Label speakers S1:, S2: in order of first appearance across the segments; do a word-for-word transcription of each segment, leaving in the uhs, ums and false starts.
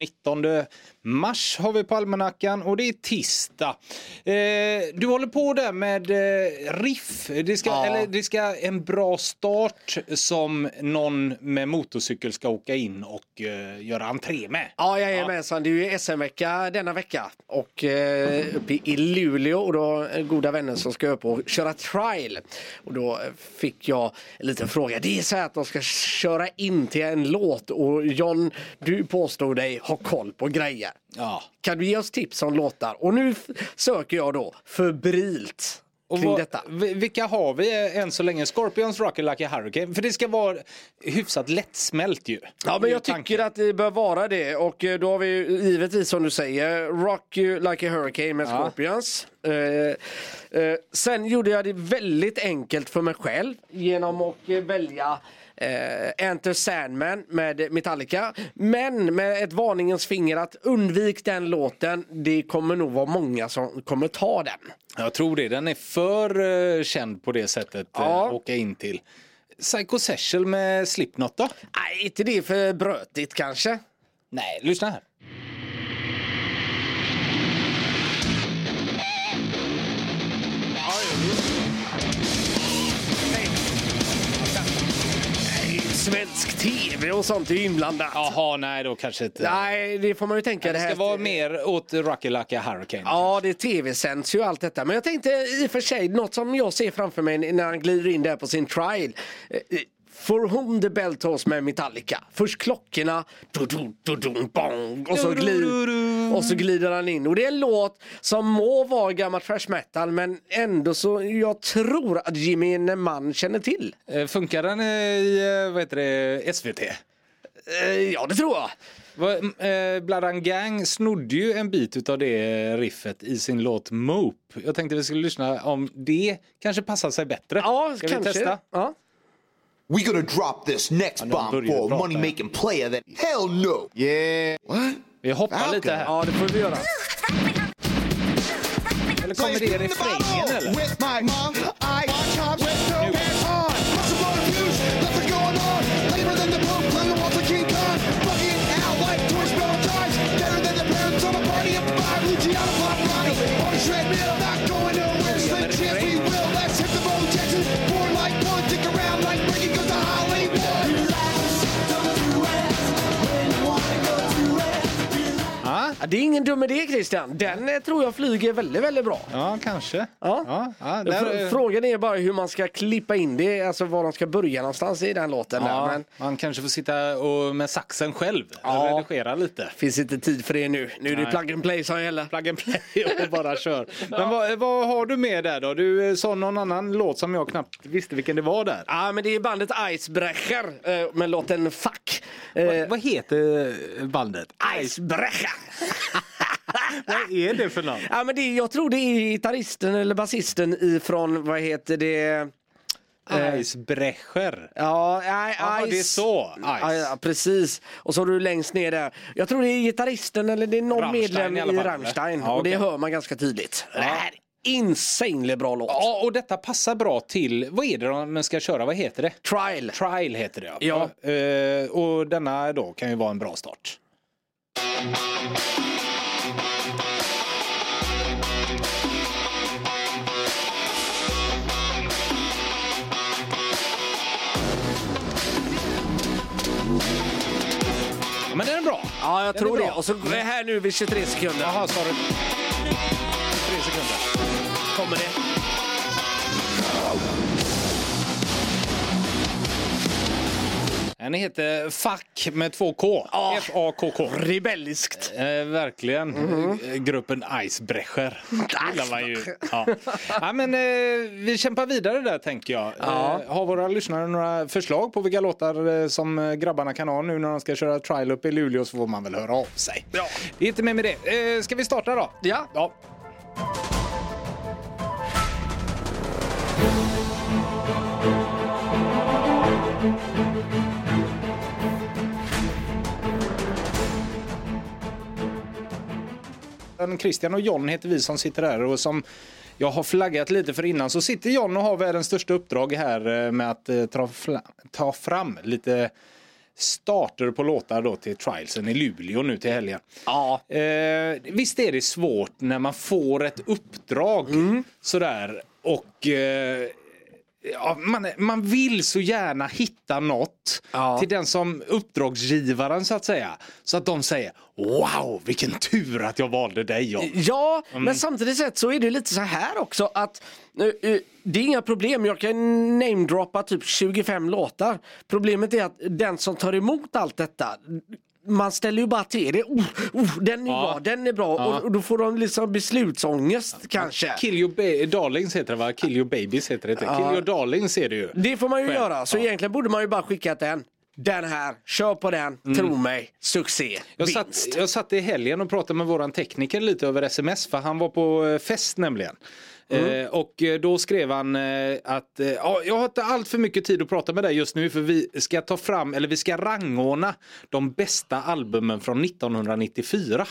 S1: nittonde mars har vi på almanackan och det är tisdag. Eh, du håller på där med eh, riff. Det ska,
S2: ja.
S1: eller, det ska en bra start som någon med motorcykel ska åka in och eh, göra entré med.
S2: Ja, jag är med. Så det är ju S M-vecka denna vecka. Och eh, uppe i Luleå och då goda vänner som ska upp och köra trial. Och då fick jag en liten fråga. Det är så här att de ska köra in till en låt och John, du påstår dig ha koll på grejer.
S1: Ja.
S2: Kan du ge oss tips om låtar? Och nu f- söker jag då febrilt kring
S1: vad,
S2: detta.
S1: Vilka har vi än så länge? Scorpions, Rocky Like a Hurricane. För det ska vara hyfsat lättsmält ju.
S2: Ja, men jag tycker att det bör vara det. Och då har vi givetvis som du säger Rock You Like a Hurricane med Scorpions. Ja. Eh, eh, sen gjorde jag det väldigt enkelt för mig själv genom att välja Uh, Enter Sandman med Metallica. Men med ett varningens finger att undvik den låten. Det kommer nog vara många som kommer ta den.
S1: Jag tror det. Den är för uh, känd på det sättet
S2: ja.
S1: uh, åka in till. Psychosexual med Slipknot då?
S2: Nej, inte det för brötigt kanske.
S1: Nej, lyssna här.
S2: Svensk tv och sånt är inblandat.
S1: Jaha, nej då kanske inte.
S2: Nej, det får man ju tänka.
S1: Det, det ska
S2: här
S1: vara mer åt Rocky Like a Hurricane.
S2: Ja, det tv-sänds ju allt detta. Men jag tänkte i och för sig, något som jag ser framför mig när han glider in där på sin trial. For Whom the Bell Tolls med Metallica. Först klockorna du, du, du, du, bong, och, så glider, och så glider han in. Och det är en låt som må vara gammal thrash metal, men ändå så jag tror att gemene man känner till.
S1: Funkar den i vad heter det, S V T?
S2: Ja, det tror jag.
S1: Blood and Gang snodde ju en bit av det riffet i sin låt Mope. Jag tänkte vi skulle lyssna om det kanske passar sig bättre.
S2: Ja,
S1: ska
S2: kanske.
S1: vi testa?
S2: Ja.
S3: We gonna drop this next bomb for a money-making player that... Hell no! Yeah... What?
S1: Vi hoppar
S3: Falcon.
S1: lite här.
S2: Ja, det får vi göra.
S1: Eller kommer det i refrängen eller?
S3: With my mom, I cops with no hands on. Lots of motor views, nothing going on. Labor than the Pope, playing the walls of King Kong. Fucking out like toy spell ties. Better than the parents on a party of five. Luciano Pop Ronnie, on the treadmill, not going nowhere. Slim chance we will. Let's hit the road, Texas. Born like one, dick around like Ricky goes to Hollywood.
S2: Ja, det är ingen dum idé, Christian. Den eh, tror jag flyger väldigt, väldigt bra.
S1: Ja, kanske.
S2: Ja.
S1: Ja, ja, där,
S2: Fr- Frågan är bara hur man ska klippa in det, alltså var de ska börja någonstans i den låten.
S1: ja,
S2: där. Men
S1: man kanske får sitta och med saxen själv
S2: Ja.
S1: och redigera lite.
S2: finns inte tid för det nu. Nu är det
S1: Nej.
S2: plug and play som gäller.
S1: Plug and play och bara kör. Men vad, vad har du med där då? Du sa någon annan låt som jag knappt visste vilken det var där.
S2: Ja, men det är bandet Icebreaker eh, med låten Fuck. Eh,
S1: Vad, vad heter bandet?
S2: Icebreaker.
S1: Vad är det för namn?
S2: Ja, men det, jag tror det är gitarristen eller basisten ifrån, vad heter det?
S1: Icebreaker.
S2: Ja, I,
S1: Ja, det är så. Ice.
S2: Ja, ja, precis. Och så har du längst ner där. Jag tror det är gitarristen eller det är någon
S1: Rammstein
S2: medlem
S1: i
S2: i,
S1: alla fall,
S2: Rammstein.
S1: eller? Ja,
S2: och det
S1: okej.
S2: hör man ganska tydligt. Det här är insanely bra låt.
S1: Ja, och detta passar bra till, vad är det de man ska köra, vad heter det?
S2: Trial.
S1: Trial heter det,
S2: Ja.
S1: ja. Eh, och denna då kan ju vara en bra start. Ja, men den är bra.
S2: Ja, jag
S1: Den
S2: tror
S1: är bra.
S2: det. Och så är här nu vid tjugotre sekunder.
S1: Jaha, sa du? Tre sekunder.
S2: Kommer det.
S1: Den heter Fuck med två K.
S2: Ja.
S1: F A K K.
S2: Rebelliskt.
S1: Eh, verkligen. Mm-hmm. Gruppen Icebreaker. Gillar man ju. Ja. Ja, men eh, vi kämpar vidare där, tänker jag.
S2: Ja.
S1: Eh, har våra lyssnare några förslag på vilka låtar eh, som grabbarna kan ha nu när de ska köra trial upp i Luleå, så får man väl höra av sig.
S2: Ja.
S1: Det är inte med med det. Eh, ska vi starta då?
S2: Ja.
S1: Ja. Christian och John heter vi som sitter här, och som jag har flaggat lite för innan så sitter John och har världens största uppdrag här med att ta, ta fram lite starter på låtar då till trialsen i Luleå nu till helgen.
S2: Ja.
S1: Eh, visst är det svårt när man får ett uppdrag mm. sådär och eh, ja, man, man vill så gärna hitta något
S2: ja.
S1: till den som uppdragsgivaren så att säga. Så att de säger, wow, vilken tur att jag valde dig. John.
S2: Ja, mm. men samtidigt sett så är det lite så här också att uh, det är inga problem. Jag kan namedroppa typ tjugofem låtar. Problemet är att den som tar emot allt detta, man ställer ju bara till det. Oh, oh, den är ja. bra, den är bra. Ja. Och, och då får de liksom beslutsångest ja. kanske.
S1: Kill your ba- darlings heter det va? Kill your babies heter det inte. Ja. Kill your darlings är det ju.
S2: Det får man ju
S1: Själv.
S2: göra. Så ja. egentligen borde man ju bara skicka den. Den här, kör på den, mm. tro mig, succé,
S1: jag satt, jag satt i helgen och pratade med våran tekniker lite över sms för han var på fest nämligen. Mm. Eh, och då skrev han eh, att eh, ja, jag har inte allt för mycket tid att prata med dig just nu för vi ska ta fram, eller vi ska rangordna de bästa albumen från nittonhundranittiofyra.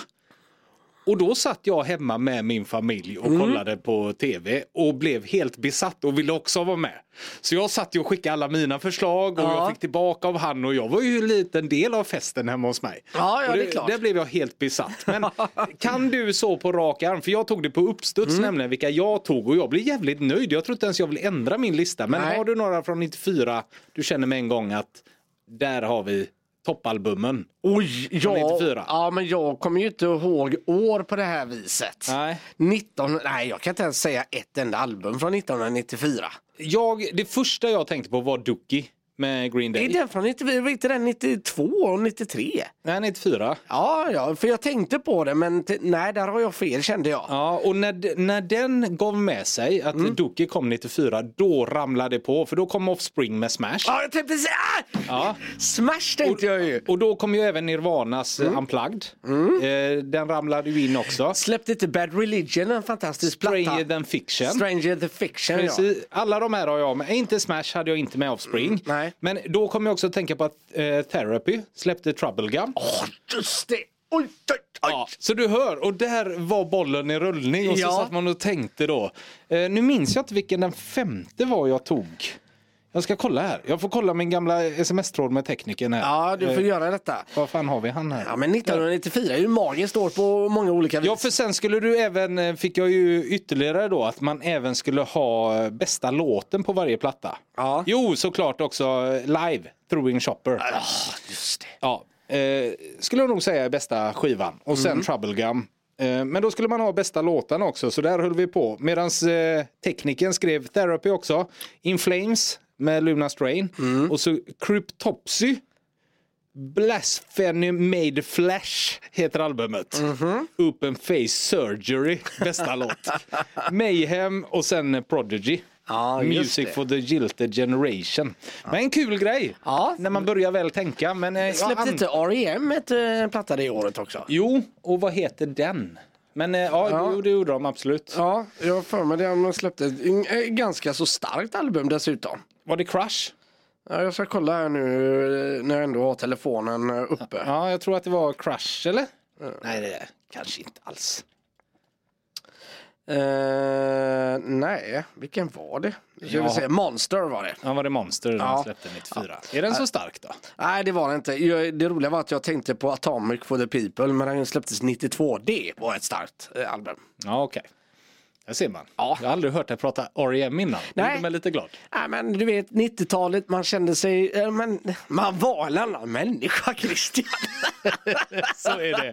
S1: Och då satt jag hemma med min familj och mm. kollade på tv och blev helt besatt och ville också vara med. Så jag satt ju och skickade alla mina förslag och ja. jag fick tillbaka av han och jag var ju en liten del av festen hemma hos mig.
S2: Ja, ja,
S1: det,
S2: det är klart.
S1: Där blev jag helt besatt. Men kan du så på rak arm, för jag tog det på uppstuds mm. nämligen vilka jag tog och jag blev jävligt nöjd. Jag tror inte ens jag vill ändra min lista. Men Nej. har du några från nittiofyra du känner med en gång att där har vi toppalbumen.
S2: Oj, ja,
S1: nittiofyra.
S2: Ja, men jag kommer ju inte ihåg år på det här viset.
S1: Nej.
S2: nitton, nej, jag kan inte ens säga ett enda album från nittonhundranittiofyra.
S1: Jag, det första jag tänkte på var Dookie med Green Day.
S2: Är den från nittiofyra? Var inte den nittiotvå och nittiotre?
S1: Nej, nittiofyra.
S2: Ja, ja, för jag tänkte på det, men t- nej, där har jag fel, kände jag.
S1: Ja, och när, när den gav med sig att mm. Dookie kom nittiofyra, då ramlade det på, för då kom Offspring med Smash.
S2: Ja, jag tänkte säga,
S1: ja.
S2: Smash tänkte
S1: och,
S2: jag ju.
S1: Och då kom ju även Nirvanas mm. Unplugged. Mm. Eh, den ramlade ju in också.
S2: Släppte inte Bad Religion, en fantastisk platta.
S1: Stranger Than Fiction.
S2: Stranger Than Fiction,
S1: Precis.
S2: ja.
S1: Alla de här har jag med. Inte Smash hade jag inte med Offspring. Mm.
S2: Nej.
S1: Men då kom jag också att tänka på att eh, Therapy släppte Trouble Gum.
S2: Åh, oh, just det! Oj, oj, oj.
S1: Ja, så du hör, och där var bollen i rullning och så
S2: ja.
S1: satt man och tänkte då. Eh, nu minns jag inte vilken den femte var jag tog. Jag ska kolla här. Jag får kolla min gamla sms-tråd med tekniken här.
S2: Ja, du får eh, göra detta.
S1: Vad fan har vi han här?
S2: Ja, men nittonhundranittiofyra är ju magiskt år på många olika vis.
S1: Ja, för sen skulle du även, fick jag ju ytterligare då, att man även skulle ha bästa låten på varje platta. Ja. Jo, såklart också live, Throwing Chopper.
S2: Ja, just det.
S1: Ja, eh, skulle jag nog säga är bästa skivan. Och sen mm. Trouble Gum. Eh, men då skulle man ha bästa låten också, så där höll vi på. Medans eh, tekniken skrev Therapy också. In Flames med Luna Strain. Mm. Och så Cryptopsy. Blasphemy Made Flesh heter albumet. Mm-hmm. Open Face Surgery, bästa låt. Mayhem och sen Prodigy.
S2: Ja,
S1: Music for the Jilted Generation. Ja. Men en kul grej. Ja. När man börjar väl tänka. Men, eh,
S2: släppte
S1: an-
S2: inte R E M ett äh, platta det året också?
S1: Jo, och vad heter den? Men eh, ja, ja. Det, det gjorde de absolut.
S2: Ja, jag för mig det. De släppte ett äh, ganska så starkt album dessutom.
S1: Var det Crush?
S2: Ja, jag ska kolla här nu när jag ändå har telefonen uppe.
S1: Ja, jag tror att det var Crush, eller? Mm. Nej, det är kanske inte alls.
S2: Uh, nej, vilken var det? Jag vill säga Monster var det.
S1: Ja, var det Monster den ja. släppte nittiofyra. Ja. Är den så stark då?
S2: Nej, det var det inte. Det roliga var att jag tänkte på Atomic for the People, men den släpptes nittiotvå. Det var ett starkt eh, album.
S1: Ja, okej. Okay. Det ser man. Ja. Jag har aldrig hört dig prata R E M innan. Nej. Jag är lite glad.
S2: Nej, men du vet, nittiotalet, man kände sig... Eh, man, man var en annan människa, Christian.
S1: Så är det.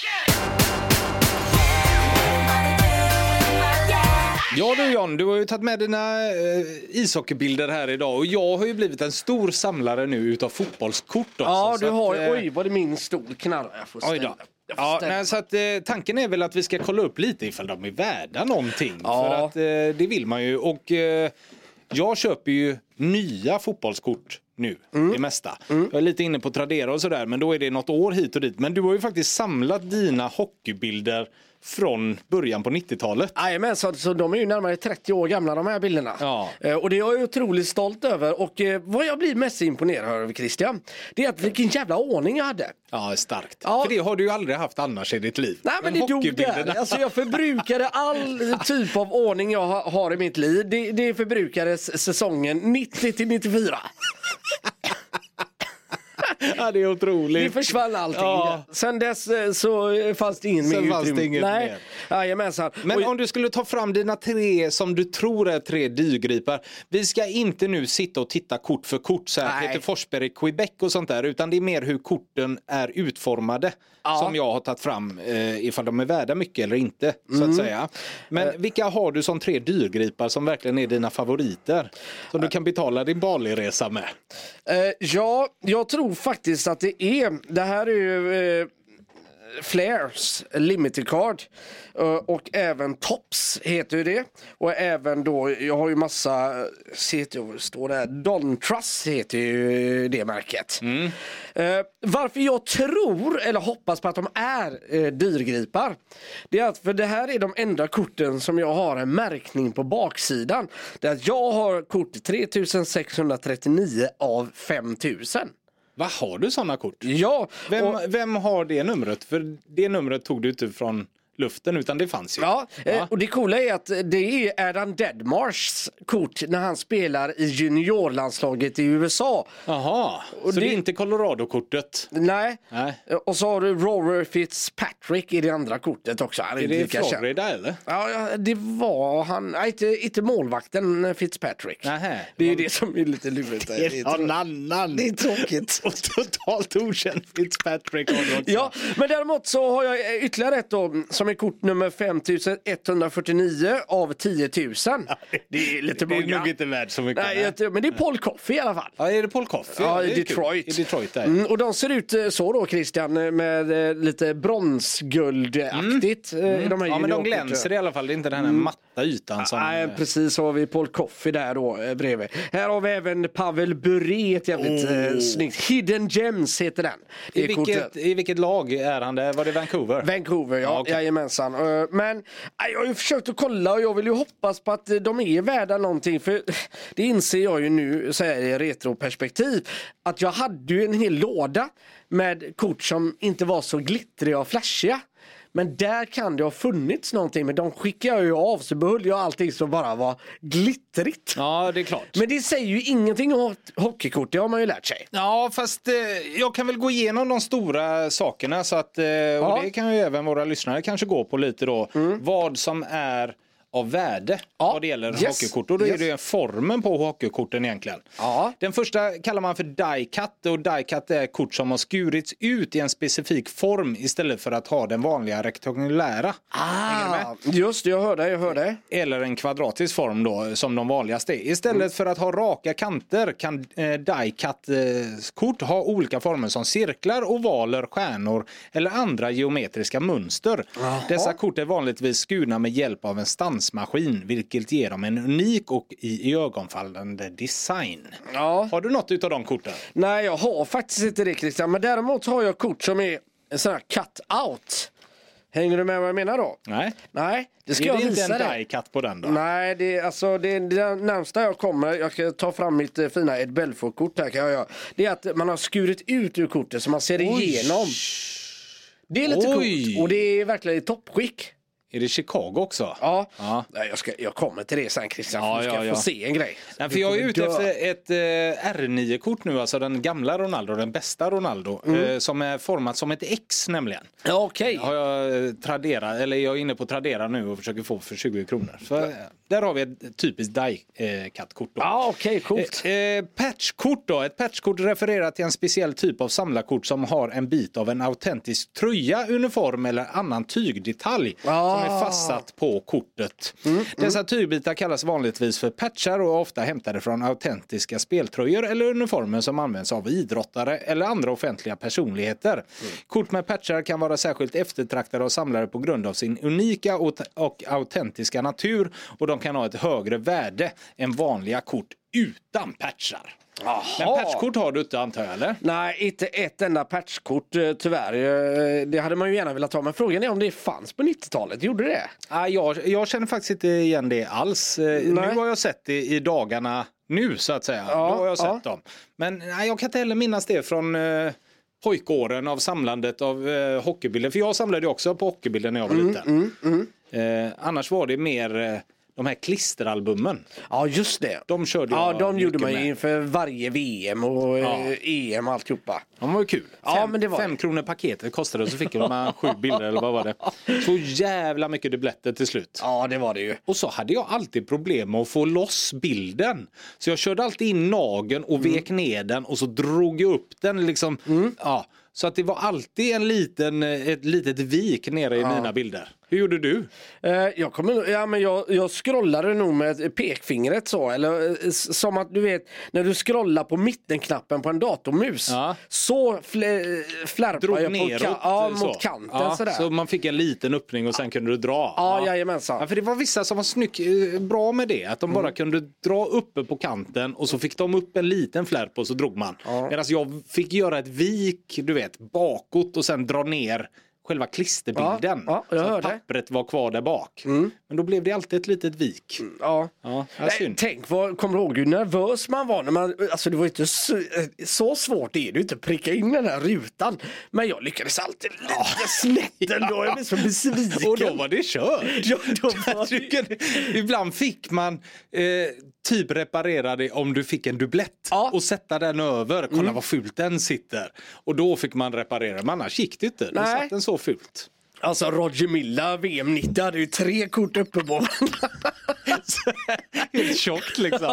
S1: Ja du John, du har ju tagit med dina eh, ishockeybilder här idag och jag har ju blivit en stor samlare nu utav fotbollskort också.
S2: Ja, du har
S1: att, eh,
S2: oj, var det min stol knarrar jag får ställa.
S1: Ja, nej, så att eh, tanken är väl att vi ska kolla upp lite ifall de är värda någonting. Ja. För att eh, det vill man ju och eh, jag köper ju nya fotbollskort nu, mm. det mesta. Mm. Jag är lite inne på Tradera och sådär, men då är det något år hit och dit. Men du har ju faktiskt samlat dina hockeybilder från början på nittiotalet.
S2: Jajamän, så, så de är ju närmare trettio år gamla de här bilderna.
S1: Ja.
S2: Eh, och det är jag otroligt stolt över. Och eh, vad jag blir mest imponerad över, Christian, det är att vilken jävla ordning jag hade.
S1: Ja, starkt. Ja. För det har du ju aldrig haft annars i ditt liv.
S2: Nej, men, men det dog där. Alltså jag förbrukade all typ av ordning jag ha, har i mitt liv. Det, det förbrukades säsongen nittio till nittiofyra.
S1: Ja, det är otroligt.
S2: Det försvann allting.
S1: Ja.
S2: Sen dess eh, så fanns det ingen
S1: Sen
S2: mer
S1: fanns det
S2: utrymme.
S1: inget
S2: Nej.
S1: mer.
S2: Jajamensan.
S1: Men
S2: Och-
S1: om du skulle ta fram dina tre som du tror är tre dyrgripar. Vi ska inte nu sitta och titta kort för kort så här,
S2: Nej.
S1: Peter Forsberg i Quebec och sånt där, utan det är mer hur korten är utformade
S2: Ja.
S1: som jag har tagit fram eh, ifall de är värda mycket eller inte så
S2: Mm.
S1: att säga. Men vilka har du som tre dyrgripar som verkligen är dina favoriter? Som du kan betala din Bali-resa med?
S2: Eh, ja, jag tror faktiskt att det är, det här är ju eh, Flares Limited Card eh, och även Tops heter ju det. Och även då, jag har ju massa, ser står där, Don Truss heter ju det märket. Eh, varför jag tror, eller hoppas på att de är eh, dyrgripar, det är att för det här är de enda korten som jag har en märkning på baksidan. Det är att jag har kort tre tusen sexhundratrettionio av fem tusen.
S1: Vad har du sådana kort?
S2: Ja,
S1: Vem,
S2: och,
S1: vem har det numret? För det numret tog du inte från luften utan det fanns ju.
S2: ja, eh, och det coola är att det är Adam Deadmars kort när han spelar i juniorlandslaget i U S A.
S1: Jaha, så det...
S2: det-
S1: är inte Colorado-kortet?
S2: Nej.
S1: Nej.
S2: Och så har du Rory Fitzpatrick i det andra kortet också. Han
S1: Är
S2: inte
S1: det
S2: lika känd.
S1: Florida eller?
S2: Ja, ja, det var han. Nej, inte, inte målvakten Fitzpatrick.
S1: Nähä.
S2: Det är ju det som är lite lurigt. där. Det är trå-
S1: annan.
S2: det är tråkigt.
S1: Och totalt okänd Fitzpatrick har du också.
S2: Ja, men däremot så har jag ytterligare ett då, som är kort nummer fem tusen etthundrafyrtionio av tio tusen. Det är lite
S1: Det är
S2: många.
S1: nog inte värt så mycket.
S2: Nej,
S1: Nej.
S2: jag tror- men det är Paul Coffey i alla fall.
S1: Ja, är det Paul Coffey?
S2: Ja,
S1: det
S2: i
S1: är kul.
S2: Detroit.
S1: I Detroit där.
S2: Mm, och de ser ut eh, så då, Christian, med eh, lite bronsguldaktigt. Mm. De här
S1: Ja, men de
S2: juniorkorten.
S1: glänser i alla fall. Det är inte den här matta ytan som...
S2: Nej, precis, så har vi Paul Coffey där då eh, bredvid. Här har vi även Pavel Bure, ett jävligt
S1: Oh.
S2: eh, snyggt. Hidden Gems heter den. Det
S1: I
S2: är
S1: vilket,
S2: kortet.
S1: I vilket lag är han där? Var det Vancouver?
S2: Vancouver, ja,
S1: Ja, okej.
S2: jajamensan. Eh, Men eh, jag har ju försökt att kolla och jag vill ju hoppas på att eh, de är värda någonting. För det inser jag ju nu, så här i retroperspektiv, att jag hade ju en hel låda med kort som inte var så glittriga och flashiga. Men där kan det ha funnits någonting, men de skickar jag ju av, så behöll jag allting som bara var glittrigt.
S1: Ja, det är klart.
S2: Men det säger ju ingenting om hockeykort, det har man ju lärt sig.
S1: Ja, fast eh, jag kan väl gå igenom de stora sakerna så att, eh, och det kan ju även våra lyssnare kanske gå på lite då, vad som är av värde
S2: Ja,
S1: vad det gäller
S2: yes,
S1: hockeykort. Och då
S2: yes.
S1: är det ju formen på hockeykorten egentligen.
S2: Ja.
S1: Den första kallar man för die-cut och die-cut är kort som har skurits ut i en specifik form istället för att ha den vanliga rektangulära. Hänger du med?
S2: Ah, just det, jag hör det, jag hör det.
S1: Eller en kvadratisk form då som de vanligaste är. Istället
S2: Mm.
S1: för att ha raka kanter kan eh, die-cut eh, kort ha olika former som cirklar, ovaler, stjärnor eller andra geometriska mönster.
S2: Jaha.
S1: Dessa kort är vanligtvis skurna med hjälp av en stansmaskin vilket ger dem en unik och i ögonfallande design.
S2: Ja.
S1: Har du något utav de korten?
S2: Nej, jag har faktiskt inte det, Christian. Men däremot har jag kort som är en sån här cut-out. Hänger du med vad jag menar då?
S1: Nej.
S2: Nej, det ska
S1: Är
S2: jag
S1: det inte
S2: visa
S1: en
S2: dig.
S1: die-cut på den då?
S2: Nej, det är alltså det, är det närmsta jag kommer. Jag ska ta fram mitt eh, fina Ed Belfour-kort här kan jag göra. Det är att man har skurit ut ur kortet så man ser igenom. Det är lite
S1: Oj.
S2: coolt och det är verkligen i toppskick.
S1: Är det Chicago också?
S2: Ja,
S1: Ja.
S2: Nej, jag, ska, jag kommer till det sen, Christian.
S1: Ja,
S2: för du ska
S1: ja, ja.
S2: få se en grej.
S1: Nej, för
S2: Du
S1: jag är
S2: kommer
S1: ute
S2: dö.
S1: efter ett eh, R nio-kort nu, alltså den gamla Ronaldo, den bästa Ronaldo, eh, som är format som ett X nämligen.
S2: Ja, okej.
S1: Har jag eh, Tradera, eller jag är inne på Tradera nu och försöker få för tjugo kronor. Så, eh, där har vi ett typiskt die-cut-kort då.
S2: Ja, okej, coolt.
S1: Eh, eh, patchkort då. Ett patchkort refererar till en speciell typ av samlarkort som har en bit av en autentisk tröja, uniform eller annan tygdetalj
S2: Ah.
S1: som är fastsatt på kortet.
S2: Mm,
S1: Dessa tygbitar kallas vanligtvis för patchar och är ofta hämtade från autentiska speltröjor eller uniformer som används av idrottare eller andra offentliga personligheter.
S2: Mm.
S1: Kort med patchar kan vara särskilt eftertraktade av samlare på grund av sin unika och, och autentiska natur och de kan ha ett högre värde än vanliga kort utan patchar.
S2: Jaha.
S1: Men patchkort har du inte, antar jag, eller?
S2: Nej, inte ett enda patchkort eh, tyvärr. Eh, Det hade man ju gärna velat ha, men frågan är om det fanns på nittiotalet. Gjorde det?
S1: Ah, jag, jag känner faktiskt inte igen det alls. Eh, Nu
S2: Nej.
S1: har jag sett det i dagarna nu, så att säga.
S2: Ja,
S1: Då har jag sett
S2: ja.
S1: dem. Men nej, jag kan inte heller minnas det från eh, pojkåren av samlandet av eh, hockeybilder. För jag samlade ju också på hockeybilder när jag var
S2: Mm,
S1: liten. Eh, annars var det mer eh, de här klisteralbumen.
S2: Ja, just det.
S1: De körde jag
S2: Ja, de gjorde
S1: mycket
S2: man ju
S1: med.
S2: inför varje V M och
S1: Ja.
S2: eh, E M och alltihopa.
S1: De var ju kul.
S2: Ja,
S1: Fem,
S2: men det var
S1: fem
S2: det.
S1: kronor paketet kostade och så fick de sju bilder eller vad var det. Så jävla mycket dubbletter till slut.
S2: Ja, det var det ju.
S1: Och så hade jag alltid problem med att få loss bilden. Så jag körde alltid in nageln och vek mm. ner den och så drog jag upp den liksom. Mm. Ja, så att det var alltid en liten, ett litet vik nere i ja. mina bilder. Hur gjorde du?
S2: Uh, jag, kommer, ja, men jag, jag scrollade nog med pekfingret så. Eller uh, som att du vet, när du scrollar på mittenknappen på en datormus. Ja. Så fl- flärpar jag
S1: neråt,
S2: på ka- ja,
S1: så.
S2: mot kanten.
S1: Ja,
S2: sådär.
S1: Så man fick en liten öppning och sen ja. kunde du dra.
S2: Ja, ja. Jajamensan.
S1: Ja, för det var vissa som var snygg, bra med det. Att de bara mm. kunde dra uppe på kanten och så fick de upp en liten flärp och så drog man. Ja. Medan jag fick göra ett vik, du vet, bakåt och sen dra ner själva klisterbilden.
S2: Ja, ja,
S1: så att pappret var kvar där bak. Mm. Men då blev det alltid ett litet vik.
S2: Ja.
S1: Ja,
S2: Nej, tänk, vad, kommer du ihåg hur nervös man var när man, alltså det var inte så, så svårt det är det inte att pricka in den här rutan. Men jag lyckades alltid lite ja. snett ändå. Jag blev så besviken.
S1: Och då var det kört.
S2: Ja, då var det...
S1: Ibland fick man eh, typ reparera det om du fick en dubblett ja. och sätta den över. Kolla mm. vad fult den sitter. Och då fick man reparera. Men annars gick det inte. Då satt den så fult.
S2: Alltså Roger Milla V M nittio hade ju tre kort uppe på.
S1: Helt tjockt liksom.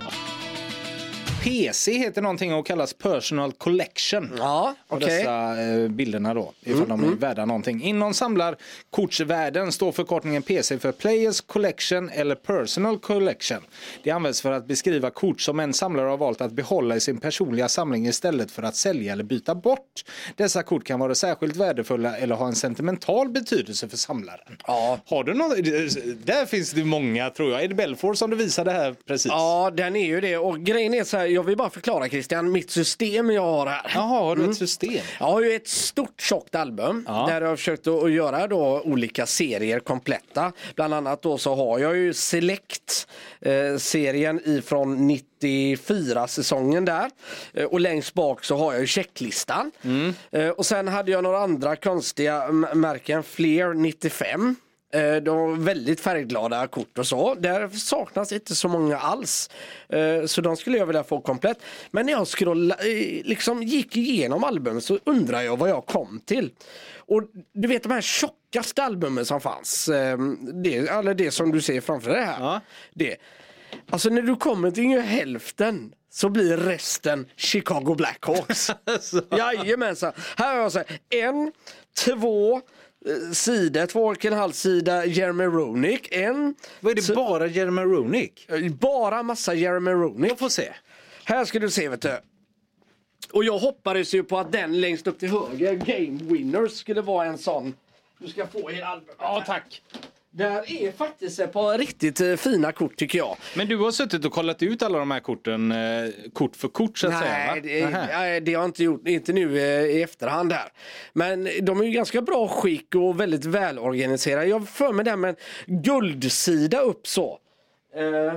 S1: P C heter någonting och kallas Personal Collection.
S2: Ja, okej.
S1: Okay. Dessa eh, bilderna då, ifall mm, de är mm. värda någonting. Inom samlarkortsvärlden står förkortningen P C för Players Collection eller Personal Collection. Det används för att beskriva kort som en samlare har valt att behålla i sin personliga samling istället för att sälja eller byta bort. Dessa kort kan vara särskilt värdefulla eller ha en sentimental betydelse för samlaren.
S2: Ja.
S1: Har du någon? Där finns det många, tror jag. Är det Belfort som du visade här precis?
S2: Ja, den är ju det. Och grejen är så här, jag vill bara förklara Christian, mitt system jag har här.
S1: Jaha, har du mm. ett system?
S2: Jag har ju ett stort tjockt album ja. där jag har försökt att göra då olika serier kompletta. Bland annat då så har jag ju Select eh, serien ifrån nittiofyra säsongen där. Eh, och längst bak så har jag ju checklistan. Mm. Eh, och sen hade jag några andra konstiga m- märken, Flair nittiofem. De var väldigt färgglada kort och så. Där saknas inte så många alls. Så de skulle jag vilja få komplett. Men när jag scrollade, liksom gick igenom albumet så undrar jag vad jag kom till. Och du vet de här tjockaste albumen som fanns. Det, eller det som du ser framför dig här. Ja. Det. Alltså när du kommer till hälften så blir resten Chicago Blackhawks. Jajamensan. Här har jag så här, en, två... sida, två och en halv sida Jeremy Roenick. En,
S1: vad är det, så, bara Jeremy Roenick?
S2: Bara massa Jeremy Roenick.
S1: Jag får se.
S2: Här ska du se, vet du. Och jag hoppades ju på att den längst upp till höger, Game Winners, skulle vara en sån. Du ska få i albumet.
S1: Ja, tack.
S2: Där är faktiskt ett par riktigt uh, fina kort tycker jag.
S1: Men du har suttit och kollat ut alla de här korten uh, kort för kort så att
S2: nej,
S1: säga, va?
S2: Det, nej, det har jag inte gjort, inte nu uh, i efterhand här. Men de är ju ganska bra skick och väldigt välorganiserade. Jag för mig där med en guldsida upp så. Uh,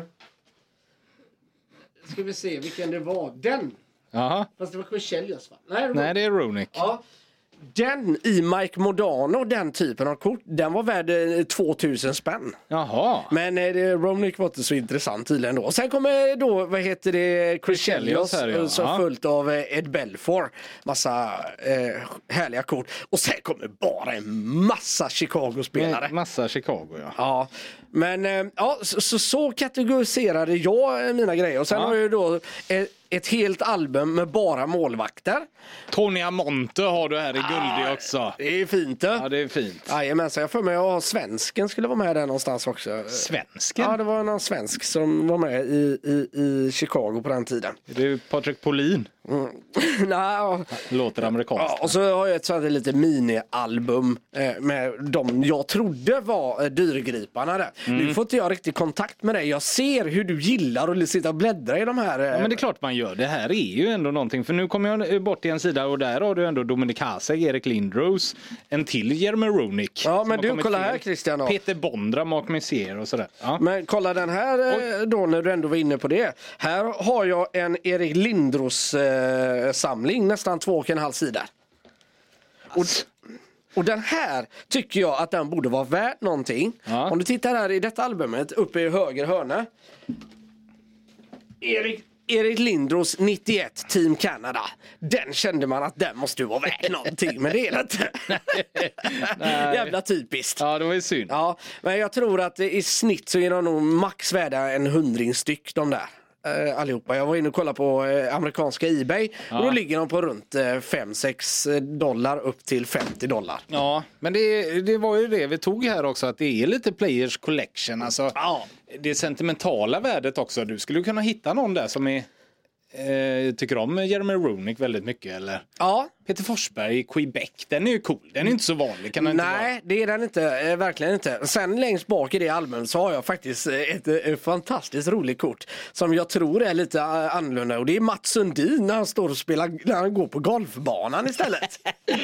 S2: ska vi se vilken det var. Den.
S1: Jaha.
S2: Fast det var Crescelius, va? Nej, det,
S1: nej, det är Roenick.
S2: Ja. Den i Mike Modano, den typen av kort, den var värd tvåtusen spänn.
S1: Jaha.
S2: Men eh, Roenick var inte så intressant tydligen då. Sen kommer då, vad heter det, Crescelius här, ja. Så ja. Fullt av eh, Ed Belfour. Massa eh, härliga kort. Och sen kommer bara en massa Chicago-spelare.
S1: Massa Chicago, ja.
S2: Ja. Men eh, ja, så, så, så kategoriserade jag mina grejer. Och sen ja. Har jag då eh, ett helt album med bara målvakter.
S1: Tony Amonte har du här i guldig också.
S2: Det är fint det.
S1: Ja, det är fint.
S2: Jajamän, så jag får med att svensken skulle vara med där någonstans också.
S1: Svensken?
S2: Ja, det var någon svensk som var med i, i, i Chicago på den tiden.
S1: Det är Patrik Polin.
S2: Mm. Nej,
S1: låter amerikanskt.
S2: Ja, och så har jag ett sånt lite mini-album eh, med de jag trodde var eh, dyrgriparna där. Mm. Nu får inte jag riktigt kontakt med dig. Jag ser hur du gillar att sitta och bläddra i de här. Eh...
S1: Ja, men det är klart man gör. Det här är ju ändå någonting. För nu kommer jag bort till en sida och där har du ändå Dominic Hasek, Erik Lindros, en till Jeremy Roenick.
S2: Ja, men du, kolla här Christian då.
S1: Peter Bondra, Mark Messier och sådär. Ja.
S2: Men kolla den här eh, då när du ändå var inne på det. Här har jag en Erik Lindros eh, samling, nästan två och en halv sida. Och, och den här tycker jag att den borde vara värd någonting. Ja. Om du tittar här i detta albumet uppe i höger hörna. Erik Erik Lindros nittioett Team Canada. Den kände man att den måste ju vara värd någonting, men det är det inte. Jävla typiskt.
S1: Ja, det var ju synd.
S2: Ja, men jag tror att i snitt så är de nog max värda en hundring styck de där. Uh, allihopa. Jag var inne och kollade på uh, amerikanska eBay ja. Och då ligger de på runt uh, fem sex dollar upp till femtio dollar.
S1: Ja, men det, det var ju det vi tog här också, att det är lite players collection, alltså ja. Det sentimentala värdet också. Du skulle kunna hitta någon där som är eh, tycker om Jeremy Roenick väldigt mycket, eller?
S2: Ja.
S1: Peter Forsberg i Quebec, den är ju cool. Den är inte så vanlig, kan den inte vara?
S2: Nej, det är den inte, eh, verkligen inte. Sen längst bak i det albumet så har jag faktiskt ett, ett fantastiskt roligt kort som jag tror är lite uh, annorlunda. Och det är Mats Sundin när han står och spelar, när han går på golfbanan istället.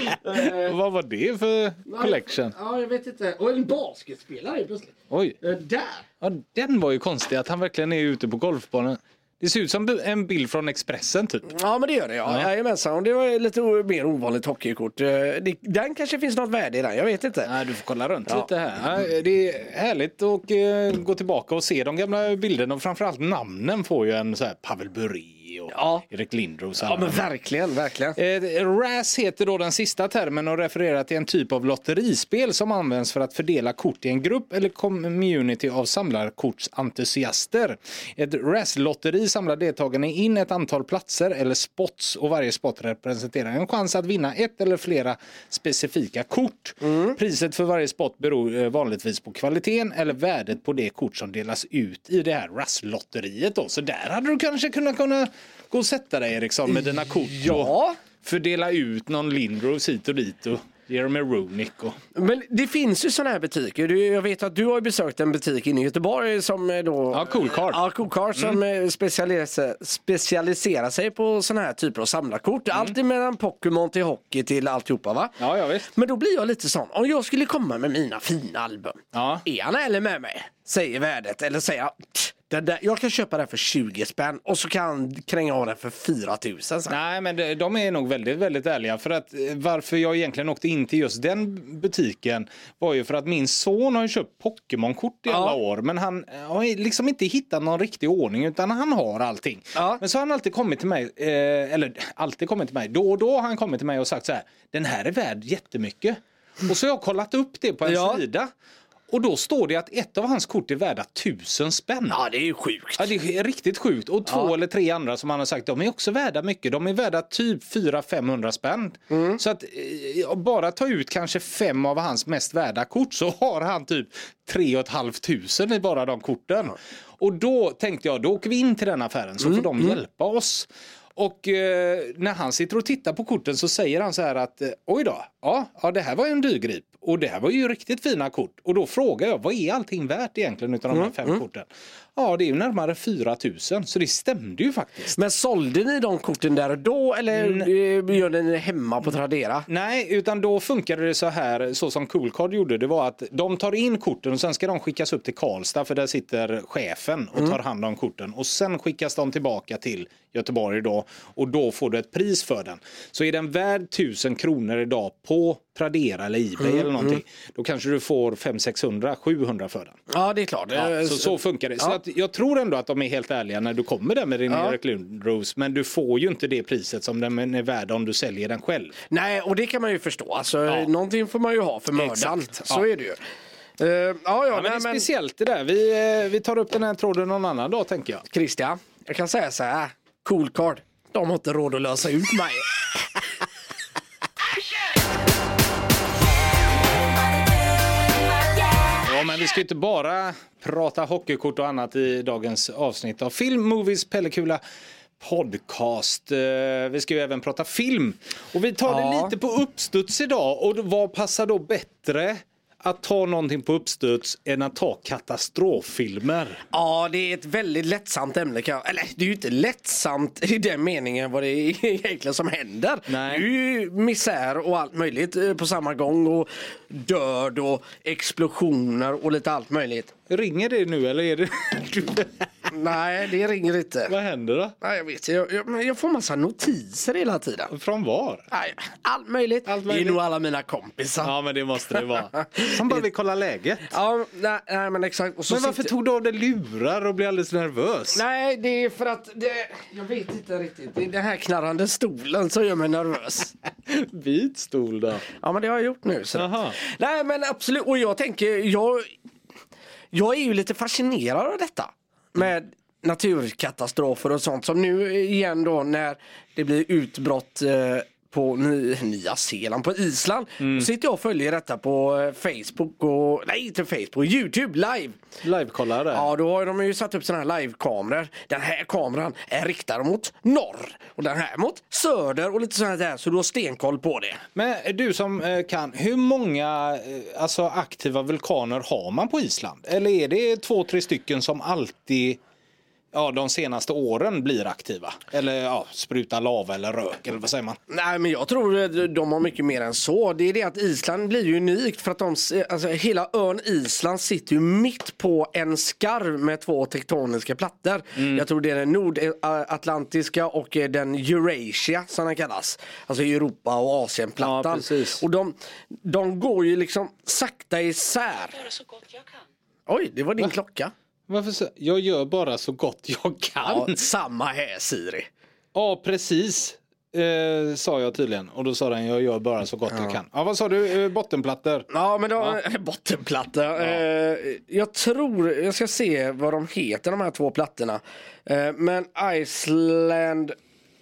S1: uh, Vad var det för collection?
S2: Ja, jag vet inte. Och en basketspelare plötsligt.
S1: Oj.
S2: Uh, där.
S1: Ja, den var ju konstig, att han verkligen är ute på golfbanan. Det ser ut som en bild från Expressen typ.
S2: Ja, men det gör det, ja. ja. Jajamensan. Och det var lite mer ovanligt hockeykort. Det, den kanske finns något värde i den, jag vet inte.
S1: Nej, du får kolla runt ja. lite här. Ja, det är härligt att uh, gå tillbaka och se de gamla bilderna. Och framförallt namnen får ju en så här Pavel Bure och ja. Erik Lindros.
S2: Ja, men verkligen, verkligen.
S1: Eh, R A S heter då den sista termen och refererar till en typ av lotterispel som används för att fördela kort i en grupp eller community av samlarkortsentusiaster. Ett R A S-lotteri samlar deltagarna in ett antal platser eller spots, och varje spot representerar en chans att vinna ett eller flera specifika kort. Mm. Priset för varje spot beror vanligtvis på kvaliteten eller värdet på det kort som delas ut i det här R A S-lotteriet då. Så där hade du kanske kunnat kunna gå och sätta dig, Eriksson, med dina kort
S2: ja.
S1: och fördela ut någon Lindros hit och dit och Jeremy Roenick. Och...
S2: Men det finns ju sådana här butiker. Du, jag vet att du har besökt en butik inne i Göteborg som då...
S1: Ja, Cool Card.
S2: Ja, Cool Card som mm. specialiserar, specialiserar sig på sådana här typer av samlarkort. Mm. Alltid mellan Pokémon till hockey till alltihopa, va?
S1: Ja, ja, visst.
S2: Men då blir jag lite sån. Om jag skulle komma med mina fina album.
S1: Ja.
S2: Är han eller med mig? Säger värdet. Eller säger jag... Det där, jag kan köpa den för tjugo spänn och så kan han kränga av den för fyra tusen.
S1: Nej, men de, de är nog väldigt, väldigt ärliga. För att varför jag egentligen åkte in till just den butiken var ju för att min son har ju köpt Pokémon-kort i alla ja. år. Men han har liksom inte hittat någon riktig ordning, utan han har allting. Ja. Men så har han alltid kommit till mig, eh, eller alltid kommit till mig, då och då har han kommit till mig och sagt så här: den här är värd jättemycket. Och så har jag kollat upp det på en ja. sida. Och då står det att ett av hans kort är värda tusen spänn.
S2: Ja, det är ju sjukt.
S1: Ja, det är riktigt sjukt. Och två ja. eller tre andra som han har sagt, de är också värda mycket. De är värda typ fyra till femhundra spänn. Mm. Så att eh, bara ta ut kanske fem av hans mest värda kort, så har han typ tre och ett halvt tusen i bara de korten. Ja. Och då tänkte jag, då åker vi in till den affären så mm. får de mm. hjälpa oss. Och eh, när han sitter och tittar på korten så säger han så här att eh, oj då, ja, ja det här var ju en dyrgrip och det här var ju riktigt fina kort. Och då frågar jag, vad är allting värt egentligen utav de här mm, fem mm. korten? Ja, det är ju närmare fyra tusen, så det stämde ju faktiskt.
S2: Men sålde ni de korten där och då, eller mm. gör ni hemma på Tradera?
S1: Nej, utan då funkade det så här, så som Cool Card gjorde. Det var att de tar in korten och sen ska de skickas upp till Karlstad, för där sitter chefen och tar hand om korten. Och sen skickas de tillbaka till Göteborg då, och då får du ett pris för den. Så är den värd tusen kronor idag på Tradera eller eBay mm, eller någonting, mm. då kanske du får fem sexhundra sjuhundra för den.
S2: Ja, det är klart.
S1: Ja, så, så funkar det. Ja. Så att jag tror ändå att de är helt ärliga när du kommer där med din ja. Erik Lindros, men du får ju inte det priset som den är värd om du säljer den själv.
S2: Nej, och det kan man ju förstå. Alltså, ja. någonting får man ju ha för mördaren. Så
S1: ja.
S2: är det ju. Uh, ja, ja,
S1: ja, men nej, det är men... speciellt det där. Vi, vi tar upp den här tråden någon annan dag, tänker jag.
S2: Christian, jag kan säga så här. Cool Card, de har inte råd att lösa ut mig.
S1: Ja, men vi ska inte bara prata hockeykort och annat i dagens avsnitt av Film, Movies, Pellekula podcast. Vi ska ju även prata film. Och vi tar ja. det lite på uppstuds idag. Och vad passar då bättre att ta någonting på uppstuds än att ta katastroffilmer?
S2: Ja, det är ett väldigt lättsamt ämne. Eller det är ju inte lättsamt i den meningen vad det är egentligen som händer.
S1: Nej.
S2: Det är ju misär och allt möjligt på samma gång. Och död och explosioner och lite allt möjligt.
S1: Ringer det nu eller är det...
S2: Nej, det ringer inte.
S1: Vad händer då?
S2: Nej, jag vet jag, jag, jag får massa notiser hela tiden.
S1: Från var?
S2: Nej, allt möjligt.
S1: Allt möjligt.
S2: Det är nog alla mina kompisar.
S1: Ja, men det måste det vara. Som bara vill kolla läget.
S2: Ja, nej, nej men exakt. Och så
S1: Men varför
S2: sitter...
S1: tog du av dig lurar och blev alldeles nervös?
S2: Nej, det är för att det, jag vet inte riktigt. Det är den här knarrande stolen som gör mig nervös.
S1: Vit stol då?
S2: Ja, men det har jag gjort nu. Så.
S1: Aha.
S2: Nej, men absolut. Och jag tänker, jag, jag är ju lite fascinerad av detta. Med naturkatastrofer och sånt. Som nu igen då när det blir utbrott eh, på Ny, Nya Zeeland, på Island. Mm. Då sitter jag och följer detta på eh, Facebook och, nej inte Facebook, YouTube live.
S1: Live-kollar det?
S2: Ja, då har de ju satt upp sådana här live-kameror. Den här kameran är riktad mot norr och den här mot söder och lite sådär där, så du har stenkoll på det.
S1: Men du som eh, kan, hur många eh, alltså aktiva vulkaner har man på Island? Eller är det två, tre stycken som alltid, ja, de senaste åren blir aktiva? Eller ja, spruta lava eller rök, eller vad säger man?
S2: Nej, men jag tror de har mycket mer än så. Det är det att Island blir ju unikt för att de, alltså, hela ön Island sitter ju mitt på en skarv med två tektoniska plattor. Mm. Jag tror det är den nordatlantiska och den Eurasia som den kallas. Alltså Europa och Asienplattan.
S1: Ja, precis.
S2: Och de, de går ju liksom sakta isär.
S4: Så gott jag kan.
S2: Oj, det var din
S1: Va?
S2: klocka.
S1: Varför så? Jag gör bara så gott jag kan.
S2: Ja, samma här, Siri.
S1: Ja, precis. Eh, sa jag tydligen. Och då sa den, jag gör bara så gott ja. jag kan. Ja, vad sa du? Eh, bottenplattor?
S2: Ja, men då, ja. bottenplatta. Ja. Eh, jag tror, jag ska se vad de heter, de här två plattorna. Eh, men Iceland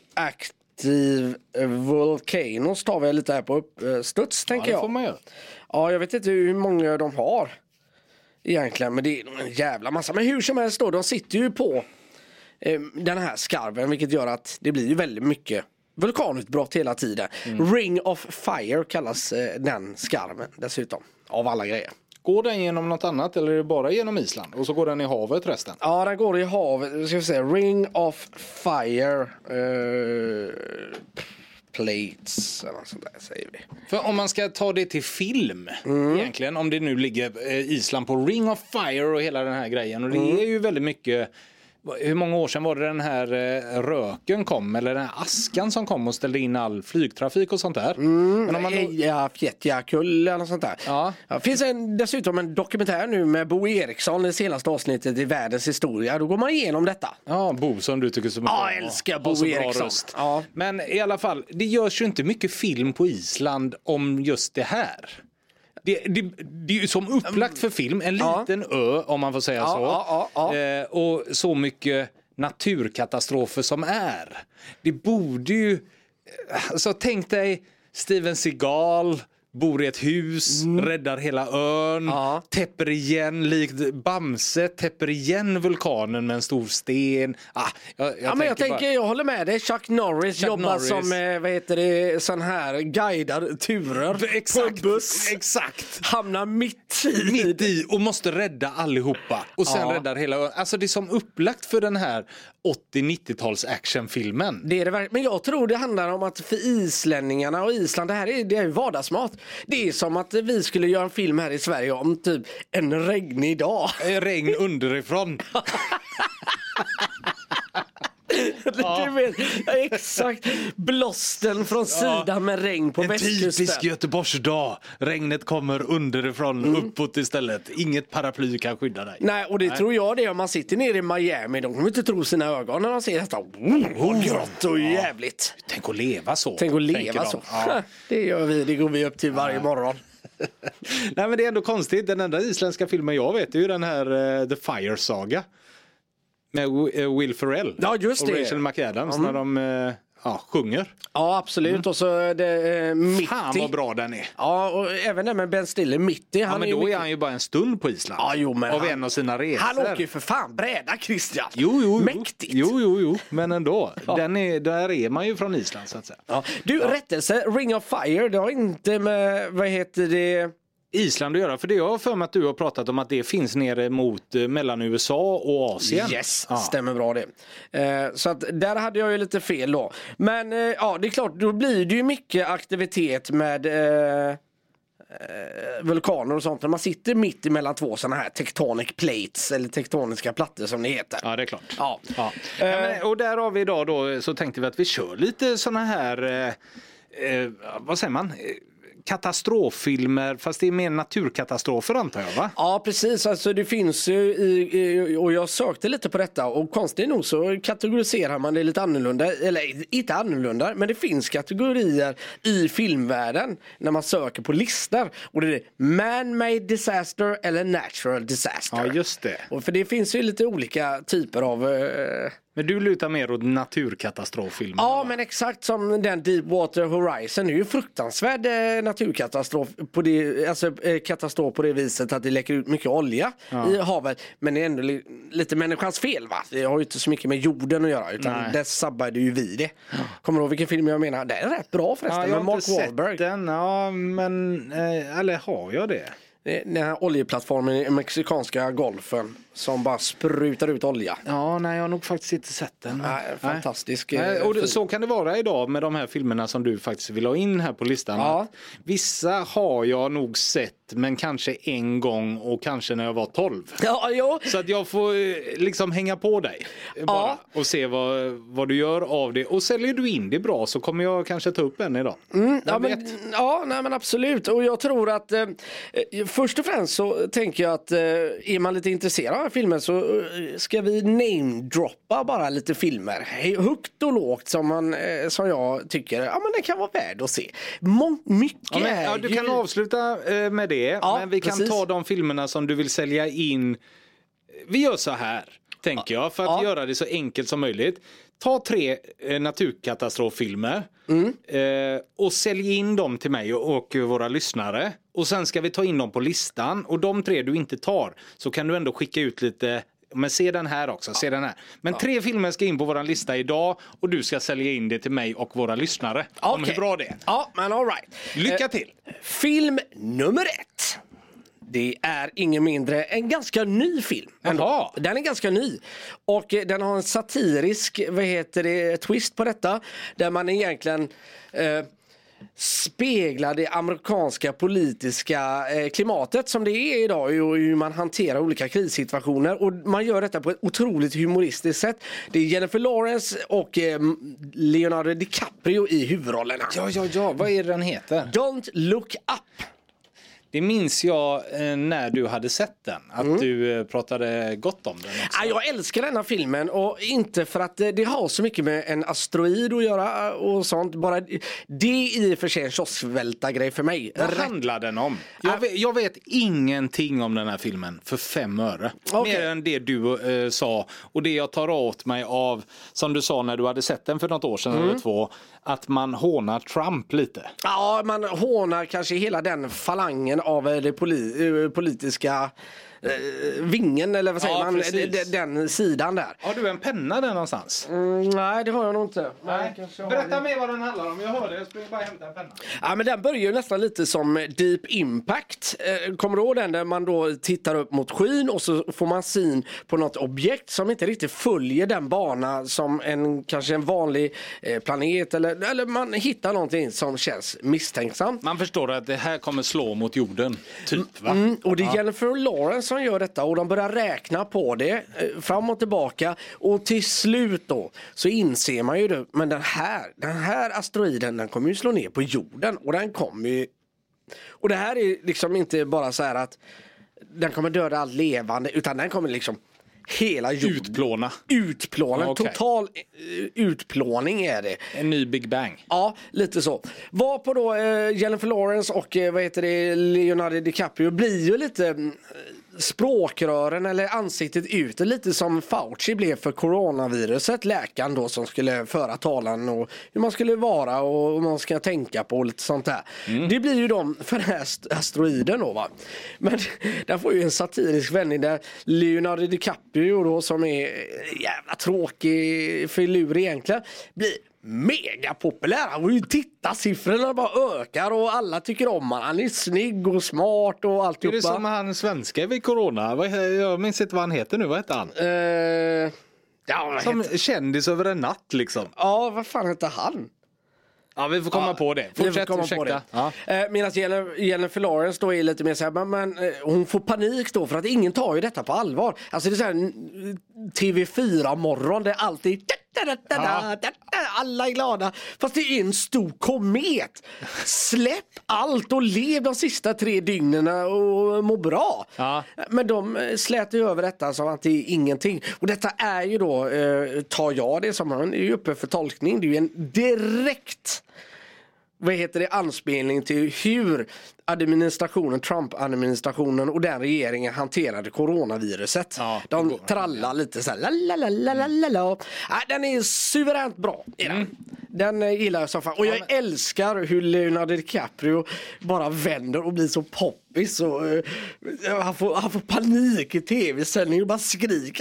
S2: Active Volcanoes tar vi lite här på uppstuds,
S1: ja,
S2: tänker jag.
S1: Ja, det får man göra.
S2: Ja, jag vet inte hur många de har egentligen, men det är nog en jävla massa. Men hur som helst då, de sitter ju på eh, den här skarven, vilket gör att det blir ju väldigt mycket vulkanutbrott hela tiden. Mm. Ring of Fire kallas eh, den skarven dessutom, av alla grejer.
S1: Går den genom något annat eller är det bara genom Island? Och så går den i havet resten?
S2: Ja, den går i havet. Ska vi säga Ring of Fire eh, Plates eller sånt där säger vi.
S1: För om man ska ta det till film mm. egentligen, om det nu ligger eh, Island på Ring of Fire och hela den här grejen, och det mm. är ju väldigt mycket. Hur många år sedan var det den här eh, röken kom, eller den här askan som kom och ställde in all flygtrafik och sånt där?
S2: Mm,
S1: men om man då...
S2: ja, Fjättjakull eller sånt där.
S1: Ja.
S2: Ja, finns en, dessutom en dokumentär nu med Bo Eriksson, det senaste avsnittet i världens historia. Då går man igenom detta.
S1: Ja, Bo som du tycker så mycket om.
S2: Ja, jag älskar Bo Eriksson. Ja.
S1: Men i alla fall, det görs ju inte mycket film på Island om just det här. Det, det, det är ju som upplagt för film, en
S2: ja.
S1: liten ö om man får säga
S2: ja,
S1: så.
S2: Ja, ja, ja.
S1: Eh, och så mycket naturkatastrofer som är. Det borde ju, alltså tänk dig Steven Seagal bor i ett hus, mm. räddar hela ön, ja. täpper igen, likt Bamse, täpper igen vulkanen med en stor sten. Ah, jag, jag
S2: ja, men jag tänker,
S1: bara...
S2: jag håller med dig. Chuck Norris
S1: Chuck
S2: jobbar
S1: Norris.
S2: som, vad heter det, sån här guidar turer
S1: exakt,
S2: på buss.
S1: Exakt.
S2: Hamnar mitt i.
S1: Mitt i och måste rädda allihopa. Och sen ja. räddar hela ön. Alltså det är som upplagt för den här åttio-nittio-tals actionfilmen.
S2: Det är det verkligen. Men jag tror det handlar om att för islänningarna och Island, det här är, det är vardagsmat. Det är som att vi skulle göra en film här i Sverige om typ en regnig dag.
S1: Regn underifrån.
S2: Ja. Du vet, exakt. Blåsten från sidan ja. med regn på
S1: en
S2: västkusten.
S1: En typisk Göteborgsdag. Regnet kommer underifrån mm. uppåt istället. Inget paraply kan skydda dig.
S2: Nej, och det Nej. tror jag det. Om man sitter nere i Miami, de kommer inte tro sina ögon när de ser detta. Oh, grått och ja. jävligt.
S1: Tänk att leva så.
S2: Tänk att leva så. Ja. Det gör vi. Det går vi upp till varje ja. morgon.
S1: Nej, men det är ändå konstigt. Den enda isländska filmen jag vet är ju den här uh, The Fire Saga. Med Will Ferrell
S2: ja, just det.
S1: och Rachel McAdams mm. när de uh, ja, sjunger.
S2: Ja, absolut. Mm. Och så det uh, Mitty.
S1: Fan vad bra den är.
S2: Ja, och även den med Ben Stiller, Mitty.
S1: Ja, men är då mycket... är han ju bara en stund på Island.
S2: Ja, jo, men
S1: av
S2: han...
S1: en av sina resor.
S2: Han åker ju för fan bräda, Christian.
S1: Jo, jo,
S2: mäktigt.
S1: Jo, jo, jo. Men ändå.
S2: Ja.
S1: Den är, där är man ju från Island så att säga.
S2: Ja. Du, ja. rättelse. Ring of Fire, det har inte med, vad heter det...
S1: Island att göra, för det jag har för mig att du har pratat om att det finns nere mot eh, mellan U S A och Asien.
S2: Yes, ja. stämmer bra det. Eh, så att där hade jag ju lite fel då. Men eh, ja, det är klart, då blir det ju mycket aktivitet med eh, eh, vulkaner och sånt. När man sitter mitt emellan två sådana här tectonic plates eller tektoniska plattor som det heter.
S1: Ja, det är klart.
S2: Ja.
S1: Ja. Ja, men, och där har vi idag då, så tänkte vi att vi kör lite sådana här, eh, eh, vad säger man? Katastroffilmer, fast det är mer naturkatastrofer antar jag, va?
S2: Ja, precis. Alltså det finns ju i, i, och jag sökte lite på detta och konstigt nog så kategoriserar man det lite annorlunda, eller inte annorlunda, men det finns kategorier i filmvärlden när man söker på listor och det är man-made disaster eller natural disaster.
S1: Ja, just det.
S2: Och för det finns ju lite olika typer av... Eh,
S1: Men du lutar mer åt naturkatastroffilmer?
S2: Ja,
S1: va?
S2: men exakt som den Deepwater Horizon. Det är ju fruktansvärd eh, naturkatastrof på det, alltså eh, katastrof på det viset att det läcker ut mycket olja
S1: Ja.
S2: i havet. Men det är ändå li- lite människans fel, va? Det har ju inte så mycket med jorden att göra, utan
S1: Nej.
S2: det sabbade ju vi det. Kommer du ihåg vilken film jag menar? Det är rätt bra förresten,
S1: Ja, jag
S2: med
S1: har
S2: Mark
S1: inte sett
S2: Wahlberg.
S1: den. Ja, men... Eh, eller har jag det?
S2: Den här oljeplattformen i mexikanska golfen som bara sprutar ut olja.
S1: Ja, nej, jag har nog faktiskt inte sett den.
S2: Ja, fantastisk.
S1: Nej.
S2: eh,
S1: Och det,
S2: film.
S1: så kan det vara idag med de här filmerna som du faktiskt vill ha in här på listan.
S2: Ja.
S1: Att vissa har jag nog sett, men kanske en gång och kanske när jag var tolv.
S2: Ja, jo.
S1: Så att jag får eh, liksom hänga på dig bara,
S2: Ja.
S1: och se vad, vad du gör av det. Och säljer du in det bra så kommer jag kanske ta upp en idag.
S2: Mm, ja,
S1: Vem
S2: men,
S1: vet?
S2: ja nej, men absolut. Och jag tror att eh, först och främst så tänker jag att eh, är man lite intresserad av filmen så eh, ska vi namedroppa bara lite filmer. Högt och lågt som, man, eh, som jag tycker ja, men det kan vara värd att se. Må- mycket
S1: Ja, men,
S2: är
S1: ja, du
S2: ju...
S1: kan avsluta eh, med det,
S2: Ja,
S1: men vi kan
S2: precis.
S1: ta de filmerna som du vill sälja in. Vi gör så här, tänker jag, för att
S2: Ja.
S1: göra det så enkelt som möjligt. Ta tre eh, naturkatastroffilmer
S2: Mm.
S1: eh, och sälj in dem till mig och, och våra lyssnare. Och sen ska vi ta in dem på listan. Och de tre du inte tar så kan du ändå skicka ut lite... Men se den här också, se den här. Men tre filmer ska in på våran lista idag och du ska sälja in det till mig och våra lyssnare. Om
S2: Okej.
S1: hur bra det är.
S2: Ja, men all right.
S1: Lycka
S2: Eh,
S1: till!
S2: Film nummer ett. Det är ingen mindre en ganska ny film. ändå.
S1: Jaha.
S2: Den är ganska ny. Och eh, den har en satirisk, vad heter det, twist på detta. Där man egentligen eh, speglar det amerikanska politiska eh, klimatet som det är idag och hur man hanterar olika krissituationer. Och man gör detta på ett otroligt humoristiskt sätt. Det är Jennifer Lawrence och eh, Leonardo DiCaprio i huvudrollerna.
S1: Ja, ja, ja. Vad är det den heter?
S2: Don't look up.
S1: Det minns jag eh, när du hade sett den. Att
S2: Mm.
S1: du eh, pratade gott om den också.
S2: Ja, jag älskar denna filmen och inte för att det, det har så mycket med en asteroid att göra och sånt. Bara det är i och för sig en kioskvältargrej för mig.
S1: Vad
S2: Rätt-
S1: handlar den om? Jag
S2: Ah.
S1: vet, jag vet ingenting om den här filmen för fem öre.
S2: Okej.
S1: Mer än det du eh, sa. Och det jag tar åt mig av, som du sa när du hade sett den för något år sedan
S2: Mm.
S1: eller två, att man hånar Trump lite.
S2: Ja, man hånar kanske hela den falangen av eh, det poli- eh, politiska eh, vingen eller vad säger
S1: Ja,
S2: man?
S1: precis.
S2: D- Den sidan där.
S1: Har du en penna där någonstans?
S2: Mm, nej, det har jag nog inte. Nej, kanske jag har
S1: Berätta
S2: det.
S1: mer vad den handlar om. Jag hör det. Jag springer bara hämta en penna.
S2: Ja, men den börjar ju nästan lite som Deep Impact. Eh, kommer du ihåg den där man då tittar upp mot skyn och så får man syn på något objekt som inte riktigt följer den bana som en kanske en vanlig eh, planet eller, eller man hittar någonting som känns misstänksamt.
S1: Man förstår att det här kommer slå mot jorden. Typ, va?
S2: Mm, och det är Jennifer Lawrence som gör detta och de börjar räkna på det eh, fram och tillbaka och till slut då så inser man ju det, men den här, den här asteroiden den kommer ju slå ner på jorden och den kommer ju, och det här är liksom inte bara så här att den kommer döda allt levande utan den kommer liksom hela jorden
S1: Utplåna.
S2: utplåna,
S1: Ja, okej.
S2: total eh, utplåning är det.
S1: En ny Big Bang.
S2: Ja, lite så. Var på då eh, Jennifer Lawrence och eh, vad heter det, Leonardo DiCaprio blir ju lite eh, språkrören eller ansiktet ut, lite som Fauci blev för coronaviruset, läkaren då som skulle föra talan och hur man skulle vara och hur man ska tänka på och lite sånt där.
S1: Mm.
S2: Det blir ju de för den här ast- asteroiden då, va. Men den får ju en satirisk vändning där Leonardo DiCaprio då, som är jävla tråkig filur egentligen, blir mega populär och tittarsiffrorna bara ökar och alla tycker om han. Han är snygg och smart och
S1: Är
S2: alltihopa.
S1: det som han svenska vid corona? Vad he- Jag minns inte vad han heter nu. Vad heter han?
S2: Eh, ja, vad
S1: Som
S2: heter-
S1: kändis över en natt liksom.
S2: ja, vad fan heter han?
S1: Ja, vi får komma
S2: Ja,
S1: på det.
S2: vi får
S1: Fortsätt,
S2: komma
S1: ursäkta.
S2: på det.
S1: Ja.
S2: Eh, Medan Jennifer Lawrence då är lite mer så här, men, men eh, hon får panik då för att ingen tar ju detta på allvar. Alltså det är så här mm, T V fyra morgon, det är alltid da, da, da, da, da, da, alla är glada. Fast det är en stor komet. Släpp allt och lev de sista tre dygnen och må bra.
S1: Ja.
S2: Men de eh, släter ju över detta som att det är ingenting. Och detta är ju då, eh, tar jag det som, han är ju uppe för tolkning. Det är ju en direkt, vad heter det, anspelning till hur administrationen, Trump-administrationen och den regeringen hanterade coronaviruset.
S1: Ja,
S2: de
S1: går.
S2: trallar lite så här, la la la la la la la. Nej, den är suveränt bra. Är den. Mm. Den eh, gillar jag så fan. Och jag
S1: Ja, men...
S2: älskar hur Leonardo DiCaprio bara vänder och blir så poppis och uh, han, får, han får panik i tv-sändningen och bara skriker.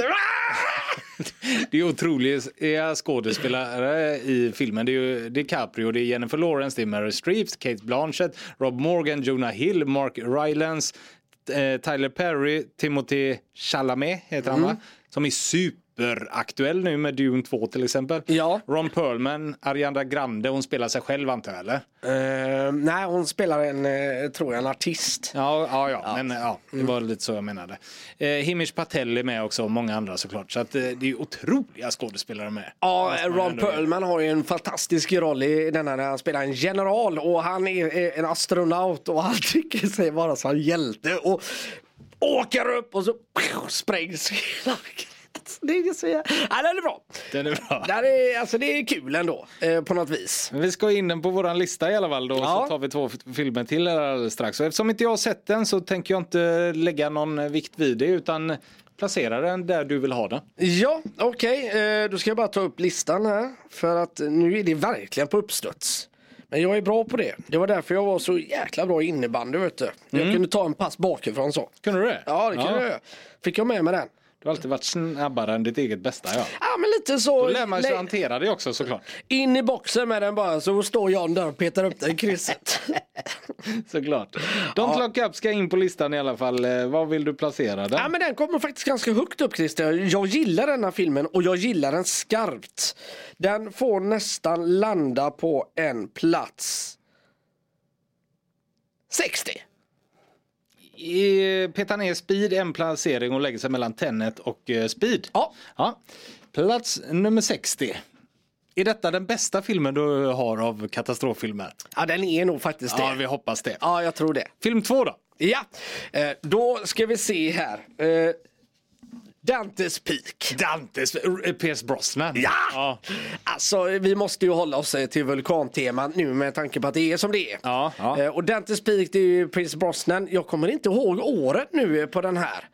S1: Det är otroliga skådespelare i filmen. Det är ju DiCaprio, det är Jennifer Lawrence, det är Meryl Streep, Kate Blanchett, Rob Morgan, Jonah Hill, Mark Rylance, eh, Tyler Perry, Timothée Chalamet heter han, mm. va? Som är superaktuell nu med Dune två till exempel.
S2: Ja.
S1: Ron Perlman, Ariana Grande, hon spelar sig själv antar jag, eller?
S2: Uh, nej, hon spelar en, uh, tror jag, en artist.
S1: Ja, ja, ja. ja. men ja, det var lite så jag menade. Eh, Himish Patel är med också och många andra såklart. Så att, eh, det är otroliga skådespelare med.
S2: Ja, Ron Perlman har ju en fantastisk roll i denna när han spelar en general och han är, är en astronaut och han tycker sig vara så en hjälte och åker upp och så pff, sprängs hela. Det är så ja, den är bra.
S1: Den är bra.
S2: Det är, alltså, det är kul ändå eh, på något vis.
S1: Men vi ska in den på våran lista i alla fall då,
S2: ja.
S1: Så tar vi två filmer till alldeles strax. Och eftersom inte jag har sett den så tänker jag inte lägga någon vikt vid det utan placera den där du vill ha den.
S2: Ja, okej. Okay. Eh, då ska jag bara ta upp listan här för att nu är det verkligen på uppstuds. Men jag är bra på det. Det var därför jag var så jäkla bra i innebandy, vet du. Jag mm. kunde ta en pass bakifrån så.
S1: Kunde du det?
S2: Ja, det kunde ja. jag. Fick jag med mig den.
S1: Du har alltid varit snabbare än ditt eget bästa, ja.
S2: Ja, men lite så.
S1: Då lär man sig hantera det också, såklart.
S2: In i boxen med den bara, så står Jan där och petar upp den i krysset.
S1: Såklart. Don't ja. Look Up ska in på listan i alla fall. Vad vill du placera den?
S2: Ja, men den kommer faktiskt ganska högt upp, Christian. Jag gillar denna filmen och jag gillar den skarpt. Den får nästan landa på en plats sextio.
S1: Petar ner Speed en placering och lägger sig mellan Tenet och Speed.
S2: Ja.
S1: Ja. Plats nummer sextio. Är detta den bästa filmen du har av katastroffilmer?
S2: Ja, den är nog faktiskt det.
S1: Ja, vi hoppas det.
S2: Ja, jag tror det.
S1: Film två då?
S2: Ja, eh, då ska vi se här. Eh, Dantes Peak.
S1: Dantes, Pierce Brosnan.
S2: Ja! ja! Alltså, vi måste ju hålla oss till vulkanteman nu med tanke på att det är som det är.
S1: Ja, ja.
S2: Eh, och Dantes Peak, det är ju Pierce Brosnan. Jag kommer inte ihåg året nu på den här.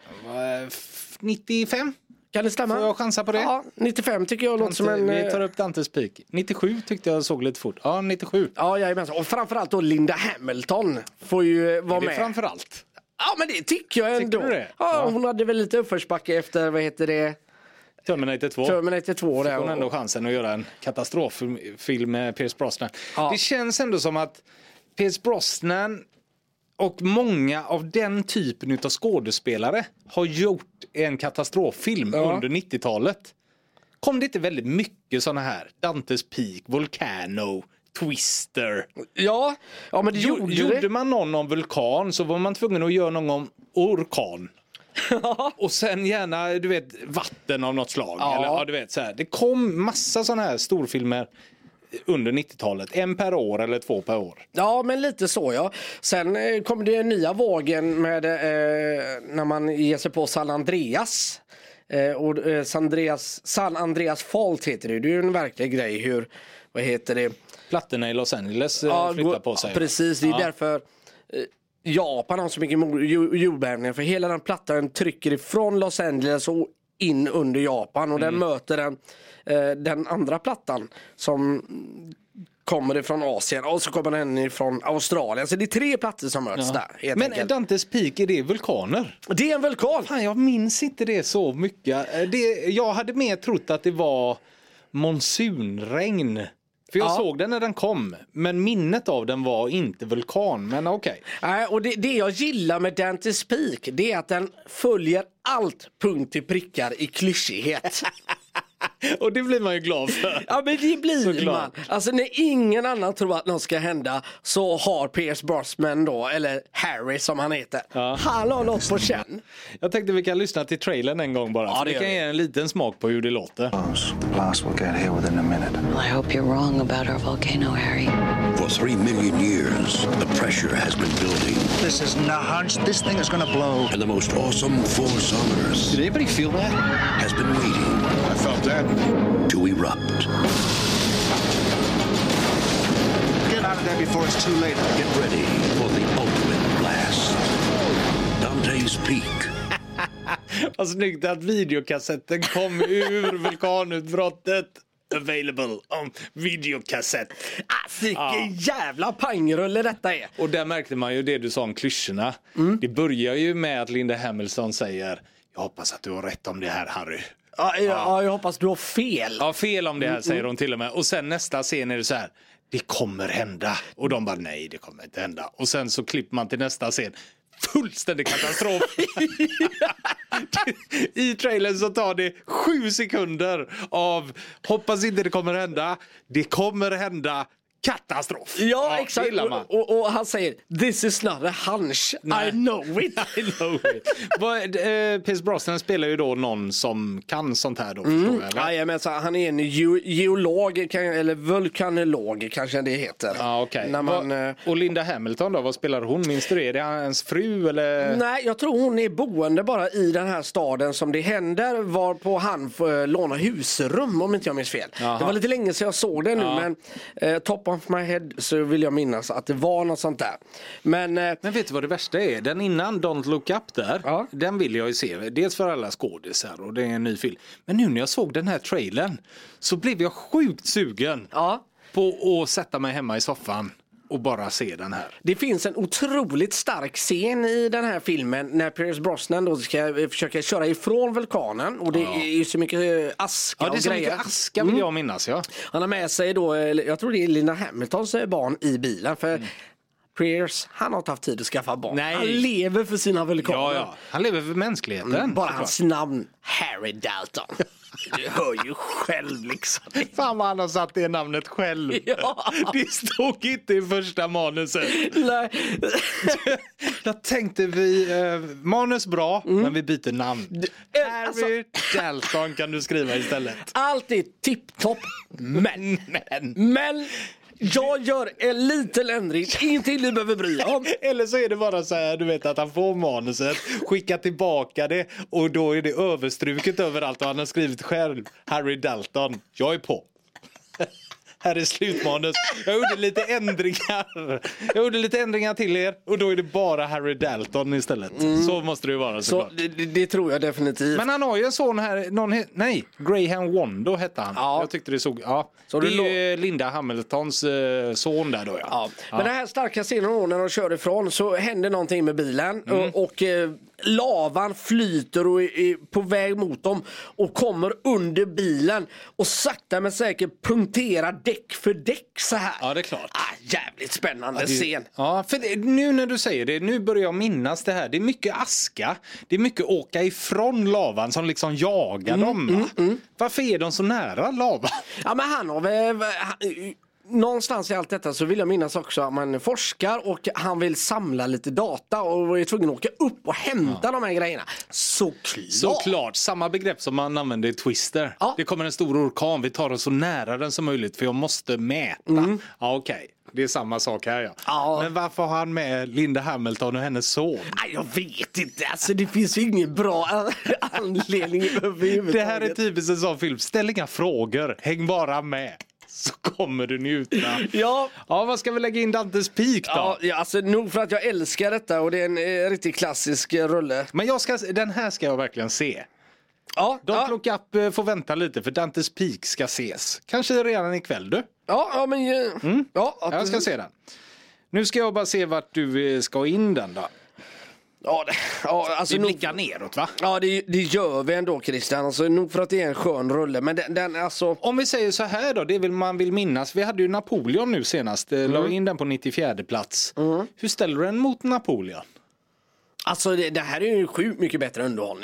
S1: nittiofem?
S2: Kan det stämma?
S1: Får jag chansa på det?
S2: Ja, nittiofem tycker jag låter som en...
S1: Vi tar upp Dantes Peak. nittiosju tyckte jag såg lite fort. Ja, nittiosju.
S2: Ja, jag är med. Och framförallt då Linda Hamilton får ju vara med.
S1: Det är framförallt.
S2: Ja, men det tycker jag ändå.
S1: Tycker du det?
S2: Ja, hon hade väl lite uppförsbacke efter, vad heter det?
S1: Terminator två.
S2: Terminator två.
S1: Fick hon ändå chansen att göra en katastroffilm med Pierce Brosnan.
S2: Ja.
S1: Det känns ändå som att Pierce Brosnan och många av den typen av skådespelare har gjort en katastroffilm ja. under nittiotalet. Kom det inte väldigt mycket såna här? Dantes Peak, Volcano, Twister.
S2: Ja, ja men det
S1: jo,
S2: gjorde,
S1: gjorde
S2: det.
S1: man någon om vulkan så var man tvungen att göra någon om orkan. Och sen gärna, du vet, vatten av något slag.
S2: Ja.
S1: Eller, ja, du vet, så här. Det kom massa såna här storfilmer under nittiotalet. En per år eller två per år.
S2: Ja, men lite så, ja. Sen eh, kom det nya vågen med eh, när man ger sig på San Andreas. Eh, och eh, San Andreas, San Andreas Fault heter det. Det är ju en verklig grej hur, vad heter det?
S1: Plattorna i Los Angeles eh,
S2: ja,
S1: flyttar på sig.
S2: Precis, det är
S1: ja.
S2: därför eh, Japan har så mycket jordbävningar. För hela den plattan trycker ifrån Los Angeles och in under Japan. Och mm. den möter den, eh, den andra plattan som kommer ifrån Asien. Och så kommer den ifrån Australien. Så det är tre plattor som möts ja. där.
S1: Men enkelt. Dantes Peak, är det vulkaner?
S2: Det är en vulkan.
S1: Fan, jag minns inte det så mycket. Det, jag hade mer trott att det var monsunregn. För jag ja. såg den när den kom. Men minnet av den var inte vulkan. Men okej.
S2: Okay. Nej, och det, det jag gillar med Dantes Peak, det är att den följer allt punkt till prickar i klyschighet.
S1: Och det blir man ju glad för.
S2: Ja, men det blir
S1: Såklart.
S2: man. Alltså när ingen annan tror att något ska hända så har Pierce Brosnan då, eller Harry som han heter,
S1: Ja.
S2: han har något på känn.
S1: Jag tänkte vi kan lyssna till trailern en gång bara.
S2: Ja,
S1: För
S2: det
S1: det
S2: gör
S1: kan
S2: vi.
S1: ge en liten smak på hur det låter.
S4: The blast will get here within a minute.
S5: Well, I hope you're wrong about our volcano, Harry.
S6: For three million years, the pressure has been building,
S4: This is no hunch. This thing is gonna blow.
S6: and the most awesome force on Earth
S4: Did anybody feel that?
S6: has been waiting
S3: I felt that.
S6: to erupt.
S4: Get out of there before it's too late.
S6: Get ready for the ultimate blast. Dante's Peak.
S1: Vad snyggt att videokassetten kom ur vulkanutbrottet. Available on videokassett.
S2: Alltså vilken jävla pangrulle detta är.
S1: Och där märkte man ju det du sa om klyschorna. Det börjar ju med att Linda Hamilton säger: jag hoppas att du har rätt om det här, Harry.
S2: Ja, ja, ja, jag hoppas du har fel.
S1: Ja, fel om det här säger hon till och med. Och sen nästa scen är det så här: det kommer hända. Och de bara: nej, det kommer inte hända. Och sen så klipper man till nästa scen. Fullständig katastrof. I trailern så tar det sju sekunder av hoppas inte det kommer hända. Det kommer hända. Katastrof.
S2: Ja, exakt.
S1: gillar man.
S2: Och, och, och han säger this is not a hunch.
S1: Nej.
S2: I know it.
S1: I know it. Vad, eh, Pierce Brosnan spelar ju då någon som kan sånt här då, förstår jag, eller?
S2: Ja, men så han är en ge- geolog kan- eller vulkanolog kanske det heter.
S1: Ja, okej.
S2: När man,
S1: Vad-
S2: eh,
S1: Och Linda Hamilton då, vad spelar hon? Minns du det? Är det hans fru eller?
S2: Nej, jag tror hon är boende bara i den här staden som det händer, var på han får eh, låna husrum om inte jag minns fel.
S1: Jaha.
S2: Det var lite länge sedan jag såg det nu,
S1: Ja.
S2: men eh, top of my head så vill jag minnas att det var något sånt där. Men eh,
S1: Men vet du vad det värsta är? Den innan Don't Look Up där,
S2: Ja.
S1: den vill jag ju se. Dels för alla skådisar och det är en ny film. Men nu när jag såg den här trailern så blev jag sjukt sugen
S2: ja,
S1: på att sätta mig hemma i soffan och bara se den här.
S2: det finns en otroligt stark scen i den här filmen när Pierce Brosnan då ska eh, försöka köra ifrån vulkanen och det är ju så mycket eh, aska
S1: Ja, det är
S2: och
S1: så
S2: grejer.
S1: mycket aska vill jag minnas, ja.
S2: Han har med sig då, eller jag tror det är Linda Hamiltons barn i bilen för Pierce, han har inte haft tid att skaffa barn.
S1: Nej.
S2: Han lever för sina vulkaner.
S1: Ja, ja. Han lever för mänskligheten.
S2: Mm, bara
S1: såklart.
S2: hans namn, Harry Dalton. Du hör ju själv liksom.
S1: Fan vad han har satt det namnet själv.
S2: Ja.
S1: Det stod inte i första manuset.
S2: Nej.
S1: Då tänkte vi, eh, manus bra, men vi byter namn.
S2: eh,
S1: Harry Dalton kan du skriva istället.
S2: Allt är tipptopp, men,
S1: Men.
S2: men jag gör en liten ändring, ingenting ni behöver bry er om.
S1: Eller så är det bara så här, du vet att han får manuset, skickar tillbaka det och då är det överstruket överallt och han har skrivit själv Harry Dalton. Jag är på. Här är slutmanus. Jag gjorde lite ändringar. Jag gjorde lite ändringar till er och då är det bara Harry Dalton istället. Så måste det ju vara
S2: Så
S1: såklart.
S2: det, det, det tror jag definitivt.
S1: Men han har ju en sån här, någon, he- nej, Graham Wondo hette han.
S2: Ja.
S1: Jag tyckte det såg, ja.
S2: Så
S1: det
S2: det
S1: är ju Linda Hamiltons eh, son där då, ja.
S2: Ja. Men den här starka scenen då, när de kör ifrån så händer någonting med bilen och, och eh, lavan flyter och är, är på väg mot dem och kommer under bilen och sakta men säkert punkterar däck för däck så här.
S1: Ja, det är klart.
S2: Ah, jävligt spännande
S1: Det-
S2: scen.
S1: Ja, för det, nu när du säger det, nu börjar jag minnas det här. Det är mycket aska. Det är mycket åka ifrån lavan som liksom jagar dem. Va? Varför är de så nära lavan?
S2: Ja, men han har väl... han- Någonstans i allt detta så vill jag minnas också att man forskar och han vill samla lite data och är tvungen att åka upp och hämta de här grejerna. Såklart!
S1: Såklart, samma begrepp som man använder i Twister.
S2: Ja.
S1: Det kommer en stor orkan, vi tar oss så nära den som möjligt för jag måste mäta. Ja, okej. Det är samma sak här, ja.
S2: Ja.
S1: Men varför har han med Linda Hamilton och hennes son?
S2: Nej, jag vet inte. Alltså, det finns ju ingen bra anledning överhuvudtaget.
S1: Det här är typiskt en sån film. Ställ inga frågor, häng bara med. Så kommer du njuta.
S2: Ja.
S1: Ja, vad ska vi lägga in Dantes Peak då?
S2: Ja, ja, alltså nog för att jag älskar detta och det är en eh, riktigt klassisk eh, rulle.
S1: Men jag ska, den här ska jag verkligen se.
S2: Ja,
S1: Don't
S2: ja.
S1: Look Up eh, får vänta lite för Dantes Peak ska ses. Kanske redan ikväll du?
S2: Ja, ja, men... eh, Ja, att-
S1: Jag ska se den. Nu ska jag bara se vart du eh, ska in den då.
S2: Ja, det, ja, alltså
S1: Vi
S2: nog,
S1: blickar neråt va?
S2: ja det, det gör vi ändå, Christian. Alltså, nog för att det är en skön rulle. Men den, den alltså...
S1: Om vi säger så här då, det vill man vill minnas. Vi hade ju Napoleon nu senast, mm. la in den på nittiofjärde plats. Mm. Hur ställer du den mot Napoleon?
S2: Alltså det, det här är ju sjukt mycket bättre underhållning.